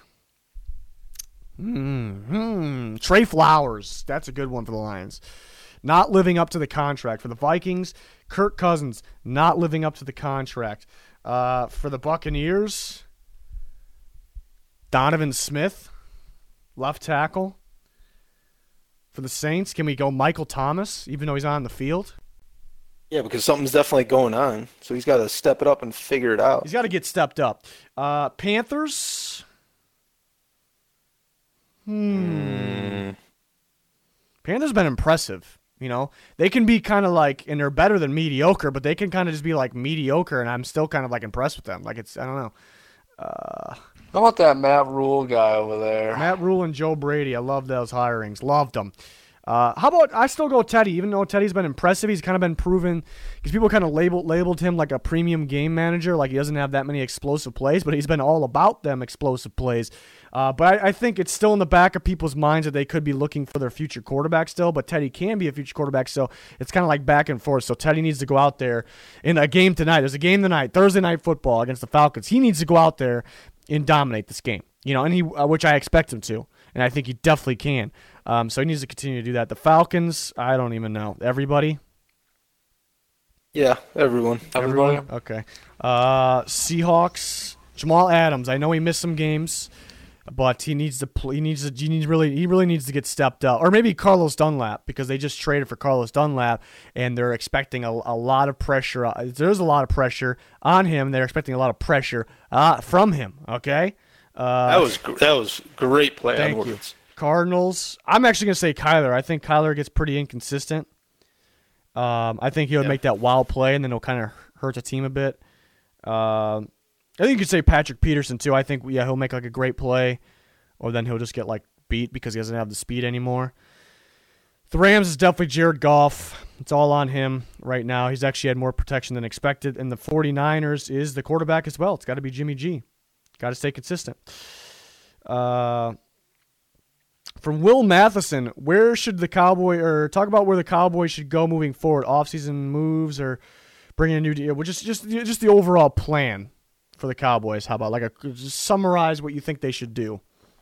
hmm, Trey Flowers. That's a good one for the Lions. Not living up to the contract. For the Vikings, Kirk Cousins not living up to the contract. Uh, for the Buccaneers, Donovan Smith, left tackle. For the Saints, can we go Michael Thomas, even though he's on the field? Yeah, because something's definitely going on. So he's got to step it up and figure it out. He's got to get stepped up. Uh, Panthers. Hmm. Panthers been impressive. You know, they can be kind of like, and they're better than mediocre, but they can kind of just be like mediocre, and I'm still kind of like impressed with them. Like it's, I don't know. Uh, How about that Matt Rule guy over there? Matt Rule and Joe Brady. I love those hirings. Loved them. Uh, how about I still go Teddy, even though Teddy's been impressive. He's kind of been proven because people kind of labeled labeled him like a premium game manager, like he doesn't have that many explosive plays, but he's been all about them explosive plays. Uh, but I, I think it's still in the back of people's minds that they could be looking for their future quarterback still. But Teddy can be a future quarterback still. It's kind of like back and forth. So Teddy needs to go out there in a game tonight. There's a game tonight, Thursday Night Football against the Falcons. He needs to go out there and dominate this game. You know, and he, uh, which I expect him to, and I think he definitely can. Um, so he needs to continue to do that. The Falcons, I don't even know. Everybody. Yeah, everyone. Everybody. Okay. Uh, Seahawks. Jamal Adams. I know he missed some games, but he needs to. Play, he needs to. He needs really. He really needs to get stepped up. Or maybe Carlos Dunlap, because they just traded for Carlos Dunlap, and they're expecting a, a lot of pressure. There's a lot of pressure on him. They're expecting a lot of pressure uh, from him. Okay. Uh, That was gr- that was great play Thank on you. words. Cardinals. I'm actually gonna say Kyler. I think Kyler gets pretty inconsistent. Um, I think he would Yeah. make that wild play, and then it'll kind of hurt the team a bit. Um, I think you could say Patrick Peterson too. I think yeah he'll make like a great play, or then he'll just get like beat because he doesn't have the speed anymore. The Rams is definitely Jared Goff. It's all on him right now. He's actually had more protection than expected. And the 49ers is the quarterback as well. It's got to be Jimmy G. Got to stay consistent. Uh, from Will Matheson, where should the Cowboy or talk about where the Cowboys should go moving forward? Offseason moves or bringing a new deal? Well, just just just the overall plan for the Cowboys. How about like a just summarize what you think they should do?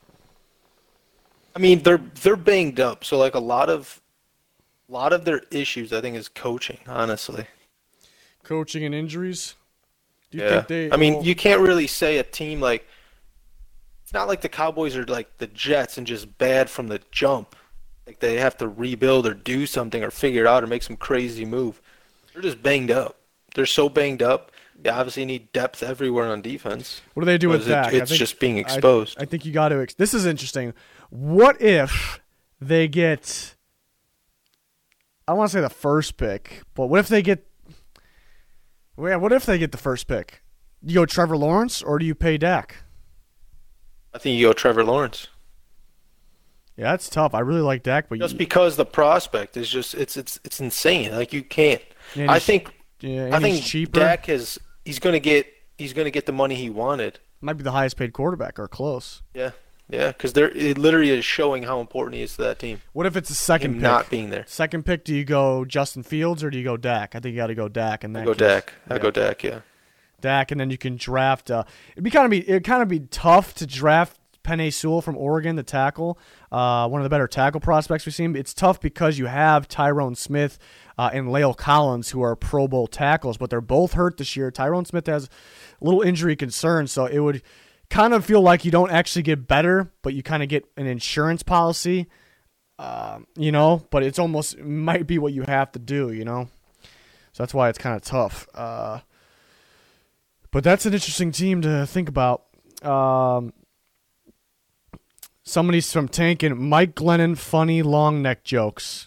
I mean, they're they're banged up, so like a lot of a lot of their issues, I think, is coaching. Honestly, Coaching and injuries. Do you yeah. think they? I mean, well, you can't really say a team like it's not like the Cowboys are like the Jets and just bad from the jump. Like they have to rebuild or do something or figure it out or make some crazy move. They're just banged up. They're so banged up. They obviously need depth everywhere on defense. what do they do with Because it- Dak? I It's think- just being I- exposed. I, think you got to. Ex- this is interesting. What if they get? I don't want to say the first pick, but what if they get? Well, yeah, what if they get the first pick? Do you go Trevor Lawrence or do you pay Dak? I think you go Trevor Lawrence. Yeah, that's tough. I really like Dak, but Just you, because the prospect is just it's it's it's insane. Like you can't. and I he's- think yeah, and I he's think cheaper. Dak has he's gonna get he's gonna get the money he wanted. Might be the highest paid quarterback or close. Yeah, yeah, because they're it literally is showing how important he is to that team. What if it's a second Him pick? not being there. Second pick, do you go Justin Fields or do you go Dak? I think you got to go Dak, and I then go Dak. I go Dak. Yeah. Dak, and then you can draft. Uh, it'd be kind of be it kind of be tough to draft Penei Sewell from Oregon, the tackle, uh, one of the better tackle prospects we've seen. It's tough because you have Tyrone Smith uh, and La'el Collins, who are Pro Bowl tackles, but they're both hurt this year. Tyrone Smith has a little injury concern, so it would kind of feel like you don't actually get better, but you kind of get an insurance policy, uh, you know. But it's almost it might be what you have to do, you know. So that's why it's kind of tough. Uh, But that's an interesting team to think about. Um, somebody's from Tankin. Mike Glennon, funny long neck jokes.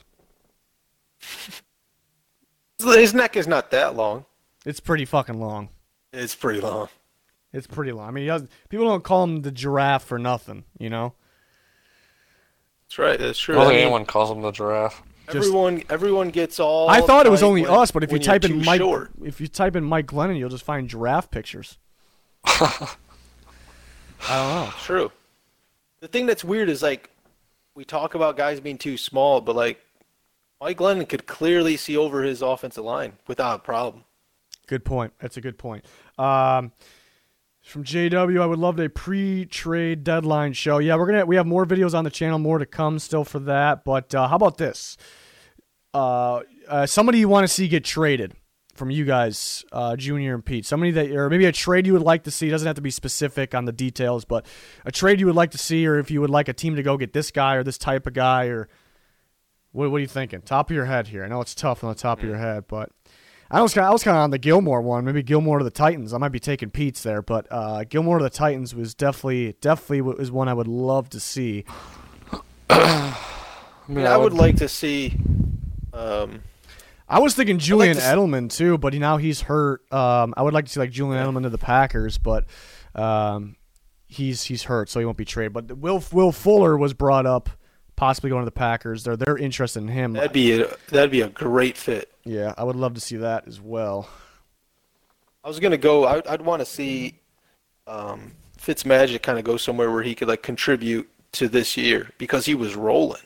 His neck is not that long. It's pretty fucking long. It's pretty long. It's pretty long. I mean, he does, people don't call him the giraffe for nothing, you know? That's right. That's true. I don't I think mean, anyone calls him the giraffe. everyone everyone gets all. I thought it was tight only when- us, but if you when you're type in too Mike, short. if you type in Mike Glennon, you'll just find giraffe pictures. I don't know. True. The thing that's weird is like we talk about guys being too small, but like Mike Glennon could clearly see over his offensive line without a problem. Good point. That's a good point. Um, from J W, I would love a pre-trade deadline show. Yeah, we're gonna we have more videos on the channel, more to come still for that. But uh, how about this? Uh, uh, somebody you want to see get traded from you guys, uh, Junior and Pete. Somebody that, or maybe a trade you would like to see. It doesn't have to be specific on the details, but a trade you would like to see, or if you would like a team to go get this guy or this type of guy, or what, what are you thinking? Top of your head here. I know it's tough on the top of your head, but I was kind of, I was kind of on the Gilmore one. Maybe Gilmore to the Titans. I might be taking Pete's there, but uh, Gilmore to the Titans was definitely definitely is one I would love to see. I mean, I would like to see. Um, I was thinking Julian to s- Edelman too, but now he's hurt. Um, I would like to see like Julian Edelman to the Packers, but um, he's he's hurt, so he won't be traded. But Will Will Fuller was brought up, possibly going to the Packers. They're they're interested in him. that'd be a, that'd be a great fit. Yeah, I would love to see that as well. I was gonna go. I, I'd want to see um, Fitzmagic kind of go somewhere where he could like contribute to this year because he was rolling.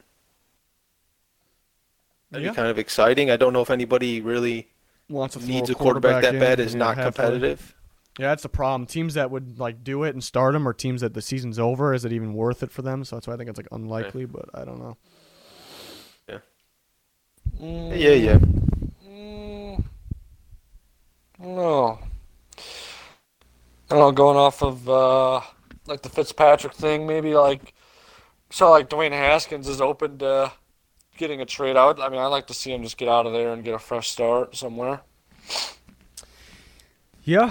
That'd Yeah. be kind of exciting. I don't know if anybody really Wants to throw needs a quarterback that in, bad is yeah, not halfway. competitive. Yeah, that's the problem. Teams that would like do it and start him, or teams that the season's over, is it even worth it for them? So that's why I think it's like unlikely, but I don't know. Mm, Yeah, yeah. Mm, no. I don't know, going off of uh, like the Fitzpatrick thing, maybe like so like Dwayne Haskins is open to getting a trade out. I mean, I'd like to see him just get out of there and get a fresh start somewhere. Yeah.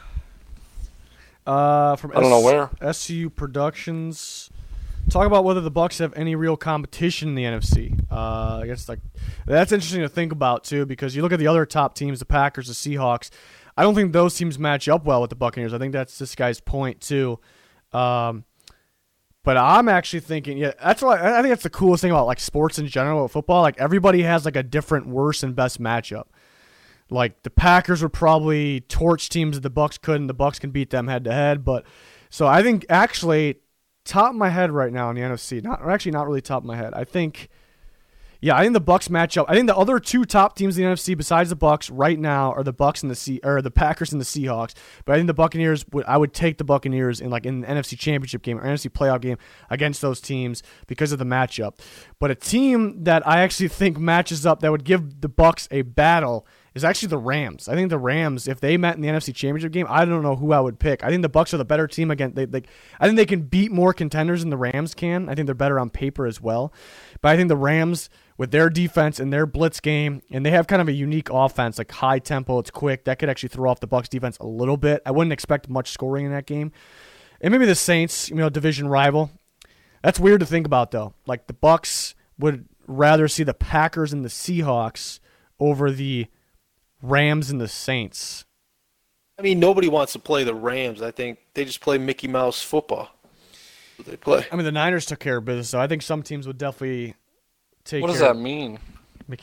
Uh, from I don't know where. S C U Productions. Talk about whether the Bucks have any real competition in the N F C. Uh, I guess like that's interesting to think about too, because you look at the other top teams, the Packers, the Seahawks. I don't think those teams match up well with the Buccaneers. I think that's this guy's point too. Um, but I'm actually thinking, yeah, that's why I think that's the coolest thing about like sports in general, with football. Like everybody has like a different worst and best matchup. Like the Packers would probably torch teams that the Bucks couldn't. The Bucks can beat them head to head. But so I think actually top of my head right now in the N F C, not or actually not really top of my head. I think, yeah, I think the Bucks match up. I think the other two top teams in the N F C besides the Bucks right now are the Bucks and the C or the Packers and the Seahawks. But I think the Buccaneers would I would take the Buccaneers in like in the N F C Championship game or N F C playoff game against those teams because of the matchup. But a team that I actually think matches up that would give the Bucks a battle is actually the Rams. I think the Rams, if they met in the N F C Championship game, I don't know who I would pick. I think the Bucks are the better team again. They, they, I think they can beat more contenders than the Rams can. I think they're better on paper as well. But I think the Rams, with their defense and their blitz game, and they have kind of a unique offense, like high tempo, it's quick. That could actually throw off the Bucks defense a little bit. I wouldn't expect much scoring in that game. And maybe the Saints, you know, division rival. That's weird to think about though. Like the Bucks would rather see the Packers and the Seahawks over the Rams and the Saints. I mean, nobody wants to play the Rams. I think they just play Mickey Mouse football. That's what they play. I mean, the Niners took care of business, so I think some teams would definitely take What does care that of mean? Mickey.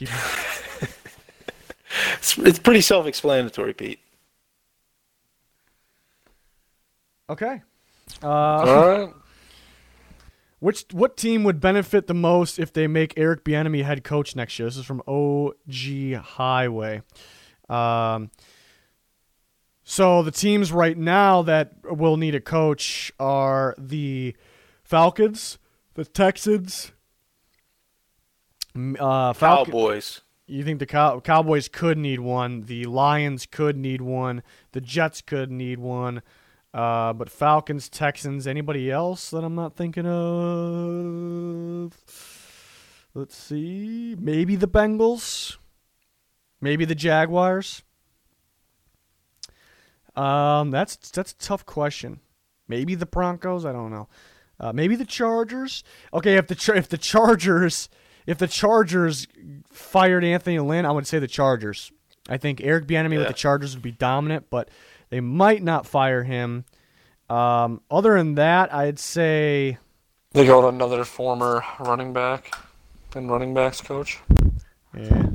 It's, it's pretty self-explanatory, Pete. Okay. Uh, All right. Which what team would benefit the most if they make Eric Bieniemy head coach next year? This is from O G Highway. Um, so the teams right now that will need a coach are the Falcons, the Texans, uh, Falcon, Cowboys. You think the Cow- Cowboys could need one? The Lions could need one. The Jets could need one. Uh, but Falcons, Texans, anybody else that I'm not thinking of? Let's see. Maybe the Bengals. Maybe the Jaguars. Um, that's that's a tough question. Maybe the Broncos. I don't know. Uh, maybe the Chargers. Okay, if the Char- if the Chargers if the Chargers fired Anthony Lynn, I would say the Chargers. I think Eric Bieniemy Yeah. with the Chargers would be dominant, but they might not fire him. Um, other than that, I'd say They go to another former running back and running backs coach. yeah.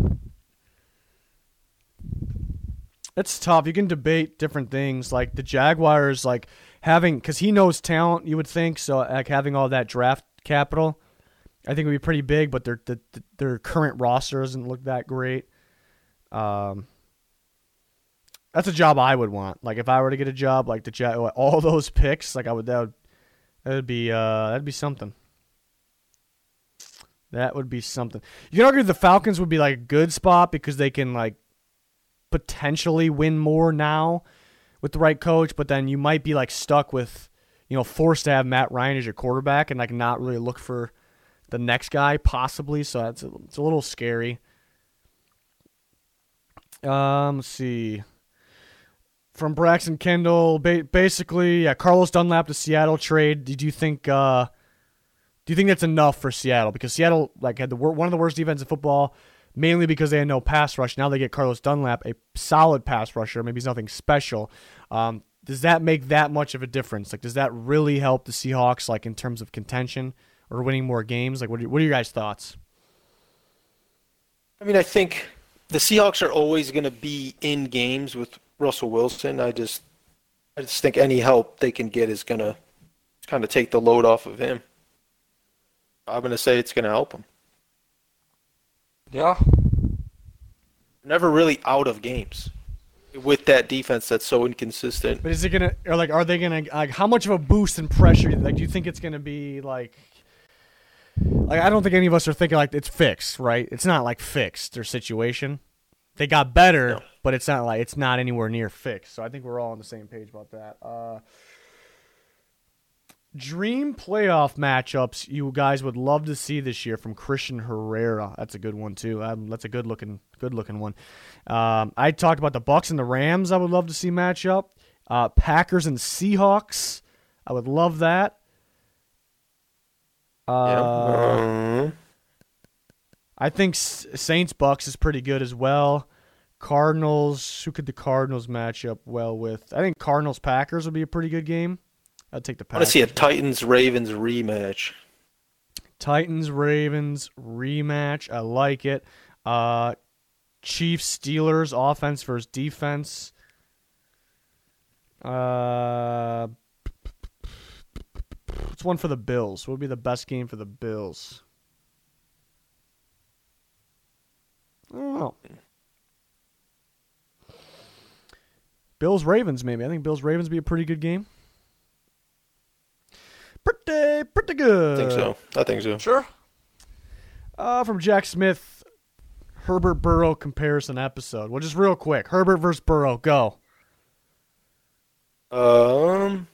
It's tough. You can debate different things. Like the Jaguars, like having because he knows talent, you would think. So like having all that draft capital, I think would be pretty big. But their the, their current roster doesn't look that great. Um, that's a job I would want. Like if I were to get a job, like the Jag, all those picks, like I would that would that would be uh that'd be something. That would be something. You can argue the Falcons would be like a good spot because they can like potentially win more now with the right coach, but then you might be like stuck with, you know, forced to have Matt Ryan as your quarterback and like not really look for the next guy possibly. So that's a, it's a little scary. Um, let's see. From Braxton Kendall, ba- basically, yeah, Carlos Dunlap to Seattle trade. Did you think? Uh, do you think that's enough for Seattle? Because Seattle like had the wor- one of the worst defenses in football, mainly because they had no pass rush. Now they get Carlos Dunlap, a solid pass rusher. Maybe he's nothing special. Um, does that make that much of a difference? Like, does that really help the Seahawks, like in terms of contention or winning more games? Like, what are, what are your guys' thoughts? I mean, I think the Seahawks are always going to be in games with Russell Wilson. I just I just think any help they can get is gonna kind of take the load off of him. I'm gonna say it's gonna help him. Yeah. Never really out of games with that defense that's so inconsistent. But is it gonna, or like, are they gonna, like, how much of a boost in pressure? Like, do you think it's gonna be like, like, I don't think any of us are thinking like it's fixed, right? It's not like fixed their situation. They got better, No. but it's not like it's not anywhere near fixed. So I think we're all on the same page about that. Uh, dream playoff matchups you guys would love to see this year from Christian Herrera. That's a good one too. Um, that's a good looking, good looking one. Um, I talked about the Bucks and the Rams. I would love to see match up. Uh, Packers and Seahawks. I would love that. Uh, Yeah. Um, I think S- Saints Bucks is pretty good as well. Cardinals. Who could the Cardinals match up well with? I think Cardinals Packers would be a pretty good game. I'd take the I want Packers. to see a Titans Ravens rematch. Titans Ravens rematch. I like it. Uh, Chiefs Steelers offense versus defense. Uh, what's one for the Bills? What would be the best game for the Bills? I don't know. Bills Ravens maybe. I think Bills Ravens would be a pretty good game. Pretty, pretty good. I think so. I think so. Sure. Uh, from Jack Smith, Herbert Burrow comparison episode. Well, just real quick. Herbert versus Burrow. Go. Um,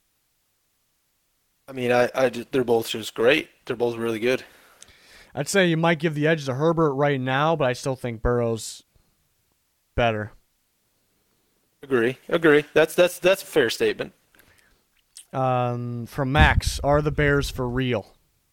I mean, I, I just, they're both just great. They're both really good. I'd say you might give the edge to Herbert right now, but I still think Burrow's better. Agree. Agree. That's that's that's a fair statement. Um, from Max, are the Bears for real?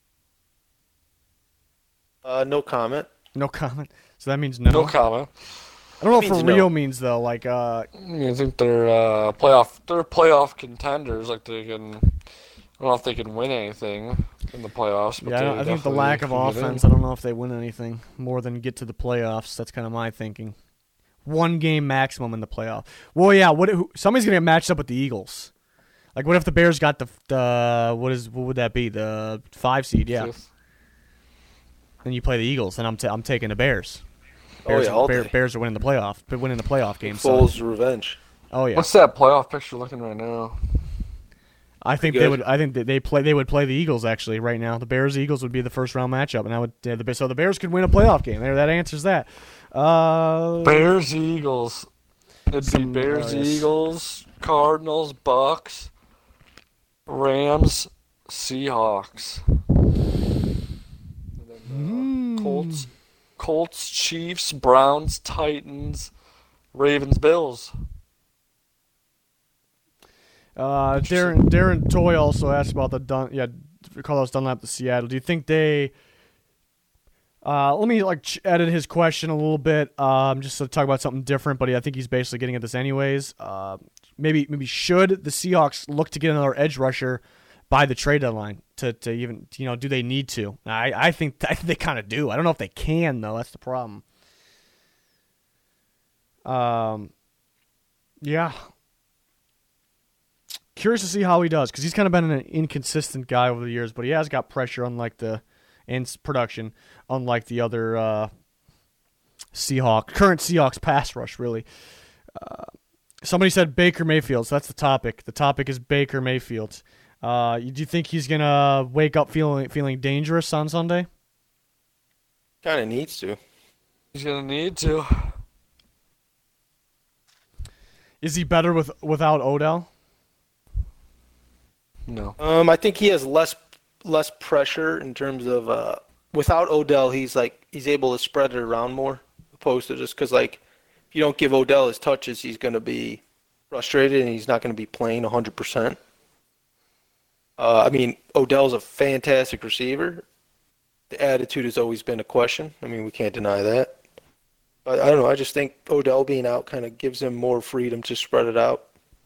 Uh, no comment. No comment. So that means no. No comment. I don't know It if for means no. real means though. Like, uh, I mean, I think they're uh, playoff. They're playoff contenders. Like they can. I don't know if they can win anything in the playoffs. But yeah, I, they don't- I think the definitely lack of can get in. offense. I don't know if they win anything more than get to the playoffs. That's kind of my thinking. One game maximum in the playoff. Well, yeah. What? Who, somebody's gonna get matched up with the Eagles. Like, what if the Bears got the the what is what would that be? The five seed, yeah. Fifth. Then you play the Eagles, and I'm ta- I'm taking the Bears. Oh Bears, yeah, all Bear- day. Bears are winning the playoff, but winning the playoff game. So, Foles' revenge. oh yeah, What's that playoff picture looking right now? I think Pretty they good. would. I think that they play. They would play the Eagles actually right now. The Bears Eagles would be the first round matchup, and I would. Yeah, the, so the Bears could win a playoff game. There, that answers that. Uh, Bears Eagles. It'd be Some- Bears oh, yes. Eagles, Cardinals, Bucks, Rams, Seahawks. And then, uh, Colts, Colts, Chiefs, Browns, Titans, Ravens, Bills. Uh, Darren Darren Toy also asked about the Dun- yeah Carlos Dunlap to Seattle. Do you think they? Uh, let me like ch- edit his question a little bit, um, just to talk about something different. But I think he's basically getting at this anyways. Uh, maybe maybe should the Seahawks look to get another edge rusher by the trade deadline to, to even you know do they need to? I I think I think they kind of do. I don't know if they can though. That's the problem. Um, yeah. Curious to see how he does because he's kind of been an inconsistent guy over the years, but he has got pressure unlike the and s- production unlike the other uh, Seahawks current Seahawks pass rush. Really, uh, somebody said Baker Mayfield, so that's the topic. The topic is Baker Mayfield. Uh, do you think he's gonna wake up feeling feeling dangerous on Sunday? Kind of needs to. He's gonna need to. Is he better with without Odell? No. Um, I think he has less less pressure in terms of uh, without Odell, he's like he's able to spread it around more, opposed to just because like if you don't give Odell his touches, he's going to be frustrated and he's not going to be playing one hundred percent. Uh, I mean, Odell's a fantastic receiver. The attitude has always been a question. I mean, we can't deny that. But I don't know. I just think Odell being out kind of gives him more freedom to spread it out.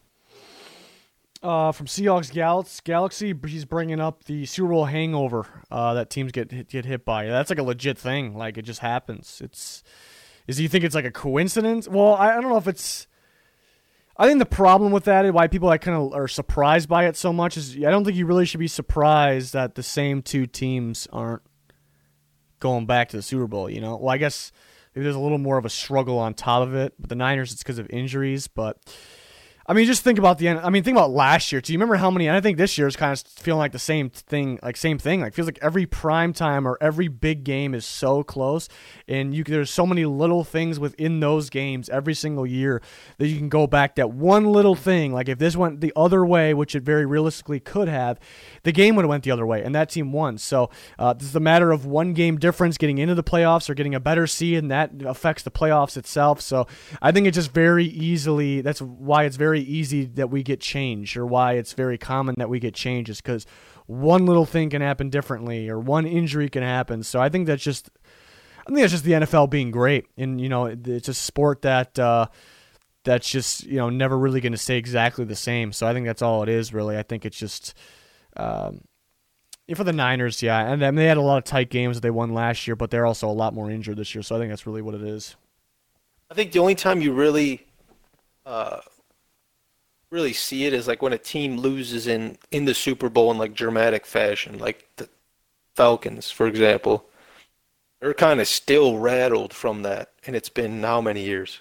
Uh, from Seahawks Galaxy, Galaxy, he's bringing up the Super Bowl hangover uh, that teams get hit, get hit by. That's like a legit thing. Like it just happens. It's is you think it's like a coincidence? Well, I, I don't know if it's. I think the problem with that, and why people like kind of are surprised by it so much, is I don't think you really should be surprised that the same two teams aren't going back to the Super Bowl. You know, well, I guess maybe there's a little more of a struggle on top of it. But the Niners, it's because of injuries, but. I mean, just think about the end. I mean, think about last year. Do you remember how many? And I think this year is kind of feeling like the same thing. Like same thing. Like feels like every prime time or every big game is so close, and you there's so many little things within those games every single year that you can go back. That one little thing. Like if this went the other way, which it very realistically could have, the game would have went the other way, and that team won. So uh, this is a matter of one game difference getting into the playoffs or getting a better seed, and that affects the playoffs itself. So I think it's just very easily. That's why it's very easy that we get change, or why it's very common that we get change, is because one little thing can happen differently or one injury can happen. So I think that's just I think that's just the N F L being great, and you know it's a sport that uh, that's just you know never really going to stay exactly the same. So I think that's all it is really. I think it's just um, for the Niners, yeah, and then they had a lot of tight games that they won last year, but they're also a lot more injured this year. So I think that's really what it is. I think the only time you really uh, really see it is like when a team loses in, in the Super Bowl in like dramatic fashion, like the Falcons, for example. They're kind of still rattled from that, and it's been how many years?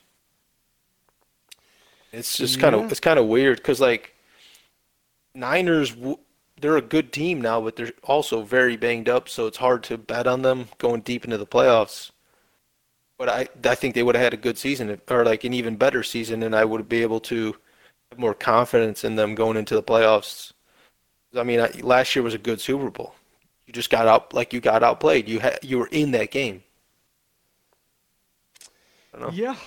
It's just kind Yeah. of it's kind of weird because like Niners, w- they're a good team now, but they're also very banged up, so it's hard to bet on them going deep into the playoffs. But I I think they would have had a good season, if- or like an even better season, and I would be able to have more confidence in them going into the playoffs. I mean, I, last year was a good Super Bowl. You just got out like you got outplayed. You had you were in that game. I don't know. Yeah.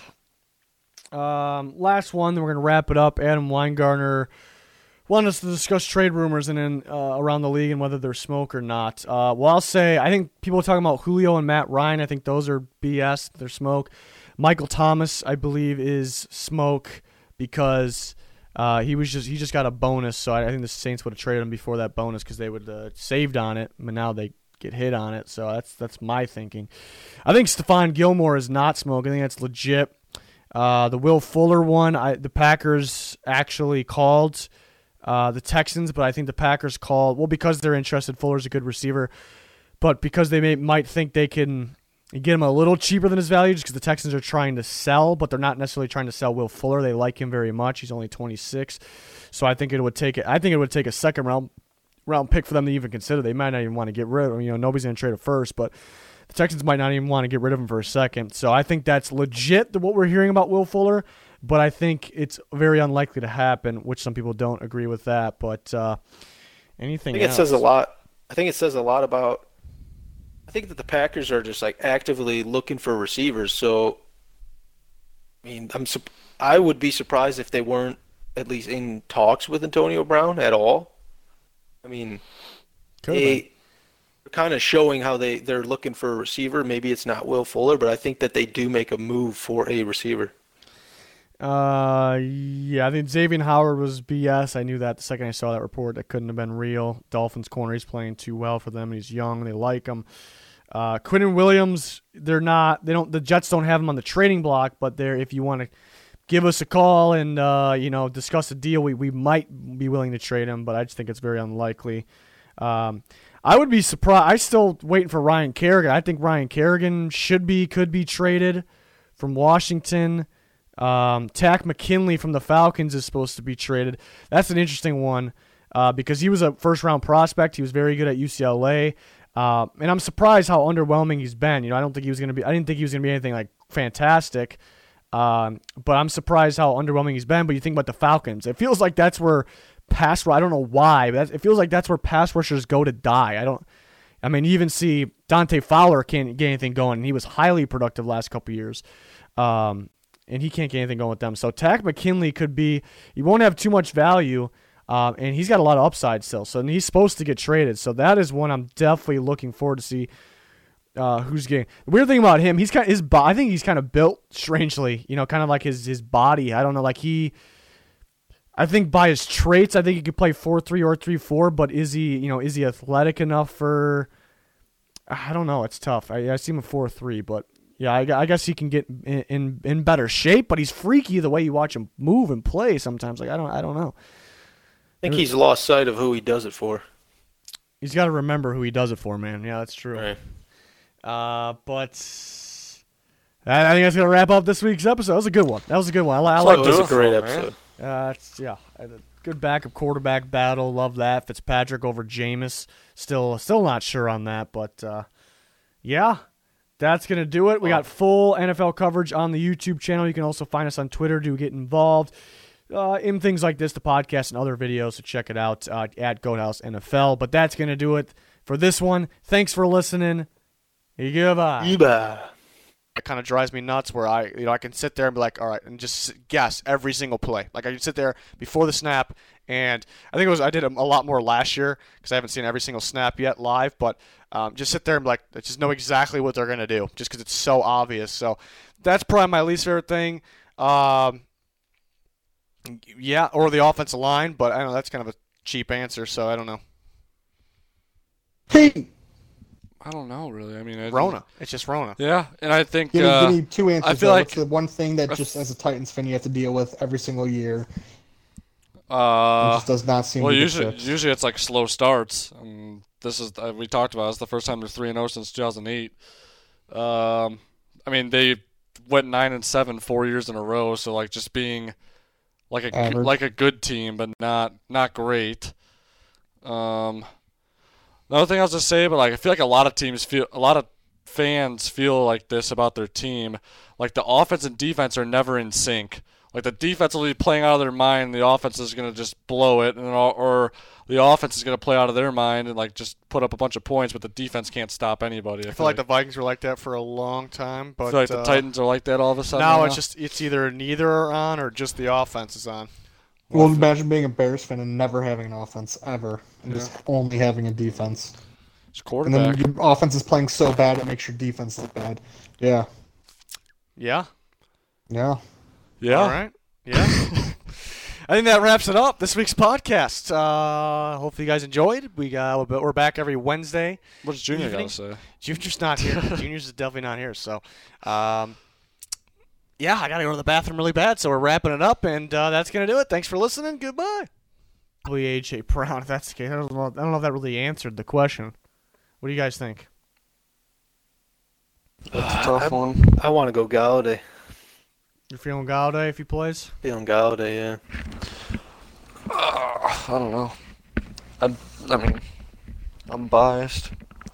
Um, last one, then we're going to wrap it up. Adam Weingartner wanted us to discuss trade rumors and then uh, around the league and whether they're smoke or not. Uh, well, I'll say I think people are talking about Julio and Matt Ryan. I think those are B S. They're smoke. Michael Thomas, I believe, is smoke because uh, he was just he just got a bonus. So I, I think the Saints would have traded him before that bonus because they would have uh, saved on it, but now they get hit on it. So that's that's my thinking. I think Stephon Gilmore is not smoke. I think that's legit. Uh, the Will Fuller one, I, the Packers actually called uh, the Texans, but I think the Packers called, well, because they're interested. Fuller's a good receiver, but because they may, might think they can get him a little cheaper than his value just because the Texans are trying to sell, but they're not necessarily trying to sell Will Fuller. They like him very much. He's only twenty-six, so I think it would take I think it would take a second round round pick for them to even consider. They might not even want to get rid of him. You know, nobody's going to trade a first, but the Texans might not even want to get rid of him for a second. So I think that's legit, what we're hearing about Will Fuller, but I think it's very unlikely to happen, which some people don't agree with that. But uh, anything I think else? it says a lot. I think it says a lot about. I think that the Packers are just like actively looking for receivers. So, I mean, I'm sup- I would be surprised if they weren't at least in talks with Antonio Brown at all. I mean, Could have they are kind of showing how they they're looking for a receiver. Maybe it's not Will Fuller, but I think that they do make a move for a receiver. Uh, yeah, I think Xavier Howard was B S. I knew that the second I saw that report. That couldn't have been real. Dolphins corner, he's playing too well for them. He's young. They like him. Uh, Quinnen Williams, they're not. They don't. The Jets don't have him on the trading block, but they're. If you want to give us a call and uh, you know, discuss a deal, we we might be willing to trade him, but I just think it's very unlikely. Um, I would be surprised. I still waiting for Ryan Kerrigan. I think Ryan Kerrigan should be could be traded from Washington. Um, Tack McKinley from the Falcons is supposed to be traded. That's an interesting one uh, because he was a first-round prospect. He was very good at U C L A, uh, and I'm surprised how underwhelming he's been. You know, I don't think he was going to be. I didn't think he was going to be anything like fantastic, um, but I'm surprised how underwhelming he's been. But you think about the Falcons, it feels like that's where pass. I don't know why, but it feels like that's where pass rushers go to die. I don't. I mean, you even see Dante Fowler can't get anything going, and he was highly productive last couple years. Um, and he can't get anything going with them. So Tack McKinley could be, he won't have too much value, um, and he's got a lot of upside still. So he's supposed to get traded. So that is one I'm definitely looking forward to see uh, who's getting. The weird thing about him, he's kind of, his bo- I think he's kind of built strangely, you know, kind of like his his body. I don't know, like he, I think by his traits, I think he could play four three or three four, but is he, you know, is he athletic enough for, I don't know, it's tough. I, I see him a four three, but Yeah, I, I guess he can get in, in in better shape, but he's freaky the way you watch him move and play sometimes. Like I don't I don't know. I think he's lost sight of who he does it for. He's got to remember who he does it for, man. Yeah, that's true. Right. Uh, but I think that's gonna wrap up this week's episode. That was a good one. That was a good one. I, li- I That like was this. a great man. episode. Uh, it's, yeah, a good backup quarterback battle. Love that. Fitzpatrick over Jameis. Still, still not sure on that, but uh, yeah, that's gonna do it. We got full N F L coverage on the YouTube channel. You can also find us on Twitter to get involved uh, in things like this, the podcast and other videos. So check it out uh, at Goathouse N F L. But that's gonna do it for this one. Thanks for listening. Goodbye. Goodbye. It kind of drives me nuts where I, you know, I can sit there and be like, all right, and just guess every single play. Like I can sit there before the snap, and I think it was I did a, a lot more last year because I haven't seen every single snap yet live, but um, just sit there and be like, I just know exactly what they're gonna do, just because it's so obvious. So that's probably my least favorite thing. Um, yeah, or the offensive line, but I don't know that's kind of a cheap answer, so I don't know. Hey, I don't know, really. I mean, I, Rona, it's just Rona. Yeah, and I think give me, uh, give me two answers. I feel though. like What's the one thing that just as a Titans fan you have to deal with every single year? It uh, just does not seem well, to be usually fixed. usually it's like slow starts. Um, this is uh, we talked about. It's the first time they're three and zero since two thousand eight. Um, I mean they went nine and seven four years in a row. So like just being like a Average. like a good team, but not not great. Um. Another thing I was to say, but like I feel like a lot of teams feel, a lot of fans feel like this about their team. Like the offense and defense are never in sync. Like the defense will be playing out of their mind, the offense is gonna just blow it, and or, or the offense is gonna play out of their mind and like just put up a bunch of points, but the defense can't stop anybody. I feel like the Vikings were like that for a long time, but I feel like the uh, Titans are like that all of a sudden. now right it's just it's either neither are on or just the offense is on. Well, imagine being a Bears fan and never having an offense ever, and just only having a defense. It's And quarterback. then your offense is playing so bad it makes your defense look bad. Yeah, Yeah. yeah. Yeah. All right. Yeah. I think that wraps it up. This week's podcast. Uh, hopefully you guys enjoyed. We got we're back every Wednesday. What does Junior Evening. gotta say? Junior's not here. Junior's is definitely not here. So, um, yeah, I gotta go to the bathroom really bad. So we're wrapping it up, and uh, that's gonna do it. Thanks for listening. Goodbye. Probably A J Brown. If that's the case, I don't know. I don't know if that really answered the question. What do you guys think? That's a tough I- one. I want to go Galladay. You're feeling Galladay if he plays? Feeling Galladay, yeah. Uh, I don't know. I, I mean, I'm biased.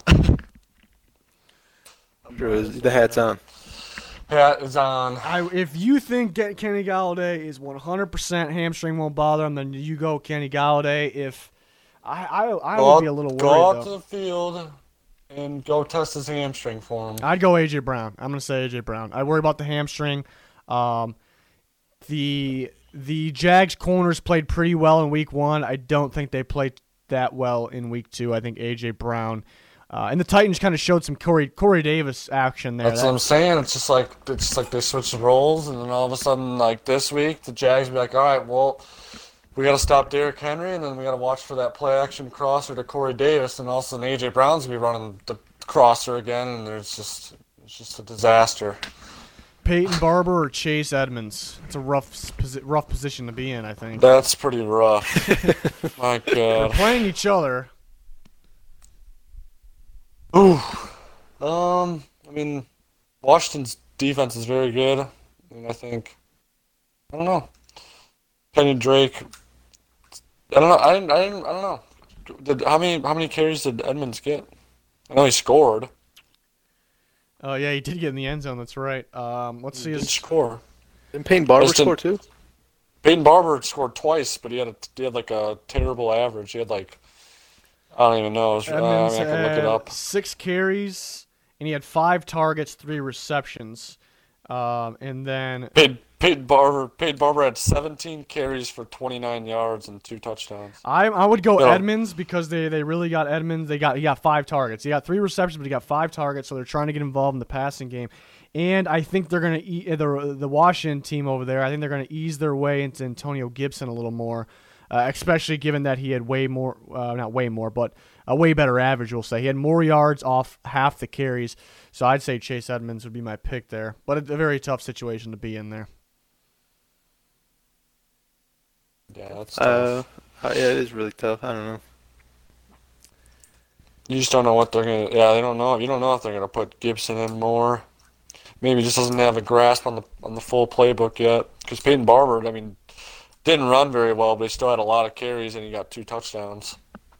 Sure, the hat's on. Hat is on. I, if you think Get Kenny Galladay is one hundred percent hamstring won't bother him, then you go Kenny Galladay. If I, I, I Go would be a out- little Go out worried to though. the field and go test his hamstring for him. I'd go A J Brown. I'm gonna say A J Brown. I worry about the hamstring. Um, the the Jags corners played pretty well in week one. I don't think they played that well in week two. I think A J Brown. Uh, and the Titans kind of showed some Corey Corey Davis action there. That's what I'm saying. It's just like it's just like they switch the roles, and then all of a sudden, like this week, the Jags be like, "All right, well, we got to stop Derrick Henry, and then we got to watch for that play action crosser to Corey Davis, and all of a sudden A J Brown's gonna be running the crosser again, and there's just it's just a disaster." Peyton Barber or Chase Edmonds. It's a rough posi- rough position to be in, I think. That's pretty rough. My They're God. playing each other. Ooh. Um. I mean, Washington's defense is very good. I mean, I think. I don't know. Kenny Drake. I don't know. I didn't. I didn't. I don't know. Did how many how many carries did Edmonds get? I know he scored. Oh yeah, he did get in the end zone. That's right. Um, let's see He did his. score. Didn't Payne Barber Justin- score too? Peyton Barber scored twice, but he had a, he had like a terrible average. He had like I don't even know. It was- uh, I, Edmonds mean, I can look it had up. six carries, and he had five targets, three receptions. Um, and then Peyton, Peyton Barber Peyton Barber had seventeen carries for twenty-nine yards and two touchdowns. I I would go No. Edmonds because they, they really got Edmonds. They got he got five targets. He got three receptions, but he got five targets. So they're trying to get involved in the passing game. And I think they're gonna eat the the Washington team over there. I think they're gonna ease their way into Antonio Gibson a little more, uh, especially given that he had way more, uh, not way more, but a way better average, we'll say. He had more yards off half the carries, so I'd say Chase Edmonds would be my pick there. But it's a very tough situation to be in there. Yeah, that's Uh, tough. uh, yeah, it is really tough. I don't know. You just don't know what they're gonna. Yeah, they don't know. You don't know if they're gonna put Gibson in more. Maybe he just doesn't have a grasp on the on the full playbook yet. Because Peyton Barber, I mean, didn't run very well, but he still had a lot of carries and he got two touchdowns.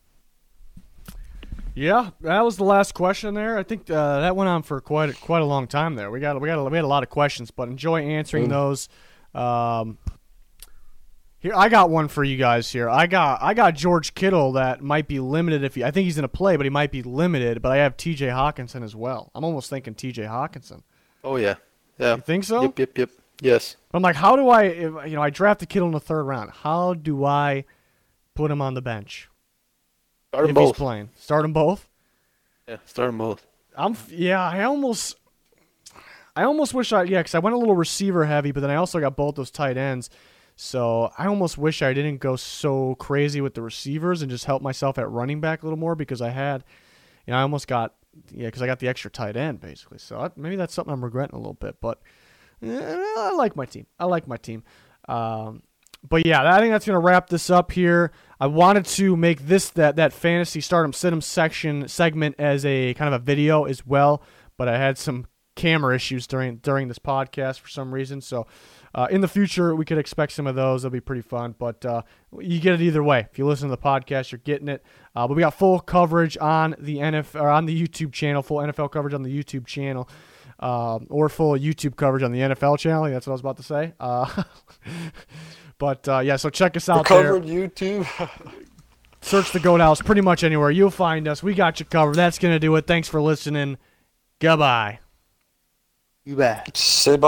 Yeah, that was the last question there. I think uh, that went on for quite a, quite a long time there. We got we got a, we had a lot of questions, but enjoy answering Mm. those. Um, here, I got one for you guys. Here, I got I got George Kittle that might be limited if he. I think he's gonna play, but he might be limited. But I have T J Hawkinson as well. I'm almost thinking T J Hawkinson. Oh yeah, yeah. You think so? Yep, yep, yep. Yes. I'm like, how do I? If, you know, I drafted Kittle in the third round. How do I put him on the bench Start them if both. he's playing? Start them both. Yeah, start them both. I'm yeah. I almost, I almost wish I yeah, because I went a little receiver heavy, but then I also got both those tight ends. So I almost wish I didn't go so crazy with the receivers and just help myself at running back a little more because I had, you know, I almost got yeah, because I got the extra tight end basically. So I, maybe that's something I'm regretting a little bit, but eh, I like my team. I like my team. Um, But yeah, I think that's going to wrap this up here. I wanted to make this that that fantasy stardom situm section segment as a kind of a video as well, but I had some camera issues during during this podcast for some reason. So uh, in the future, we could expect some of those. That'll be pretty fun. But uh, you get it either way. If you listen to the podcast, you're getting it. Uh, but we got full coverage on the N F L or on the YouTube channel, full N F L coverage on the YouTube channel. Um, or full YouTube coverage on the N F L channel. I think that's what I was about to say. Uh, but uh, yeah, so check us out there. Recovered YouTube. Search the Goat House pretty much anywhere. You'll find us. We got you covered. That's going to do it. Thanks for listening. Goodbye. You bet. Say bye.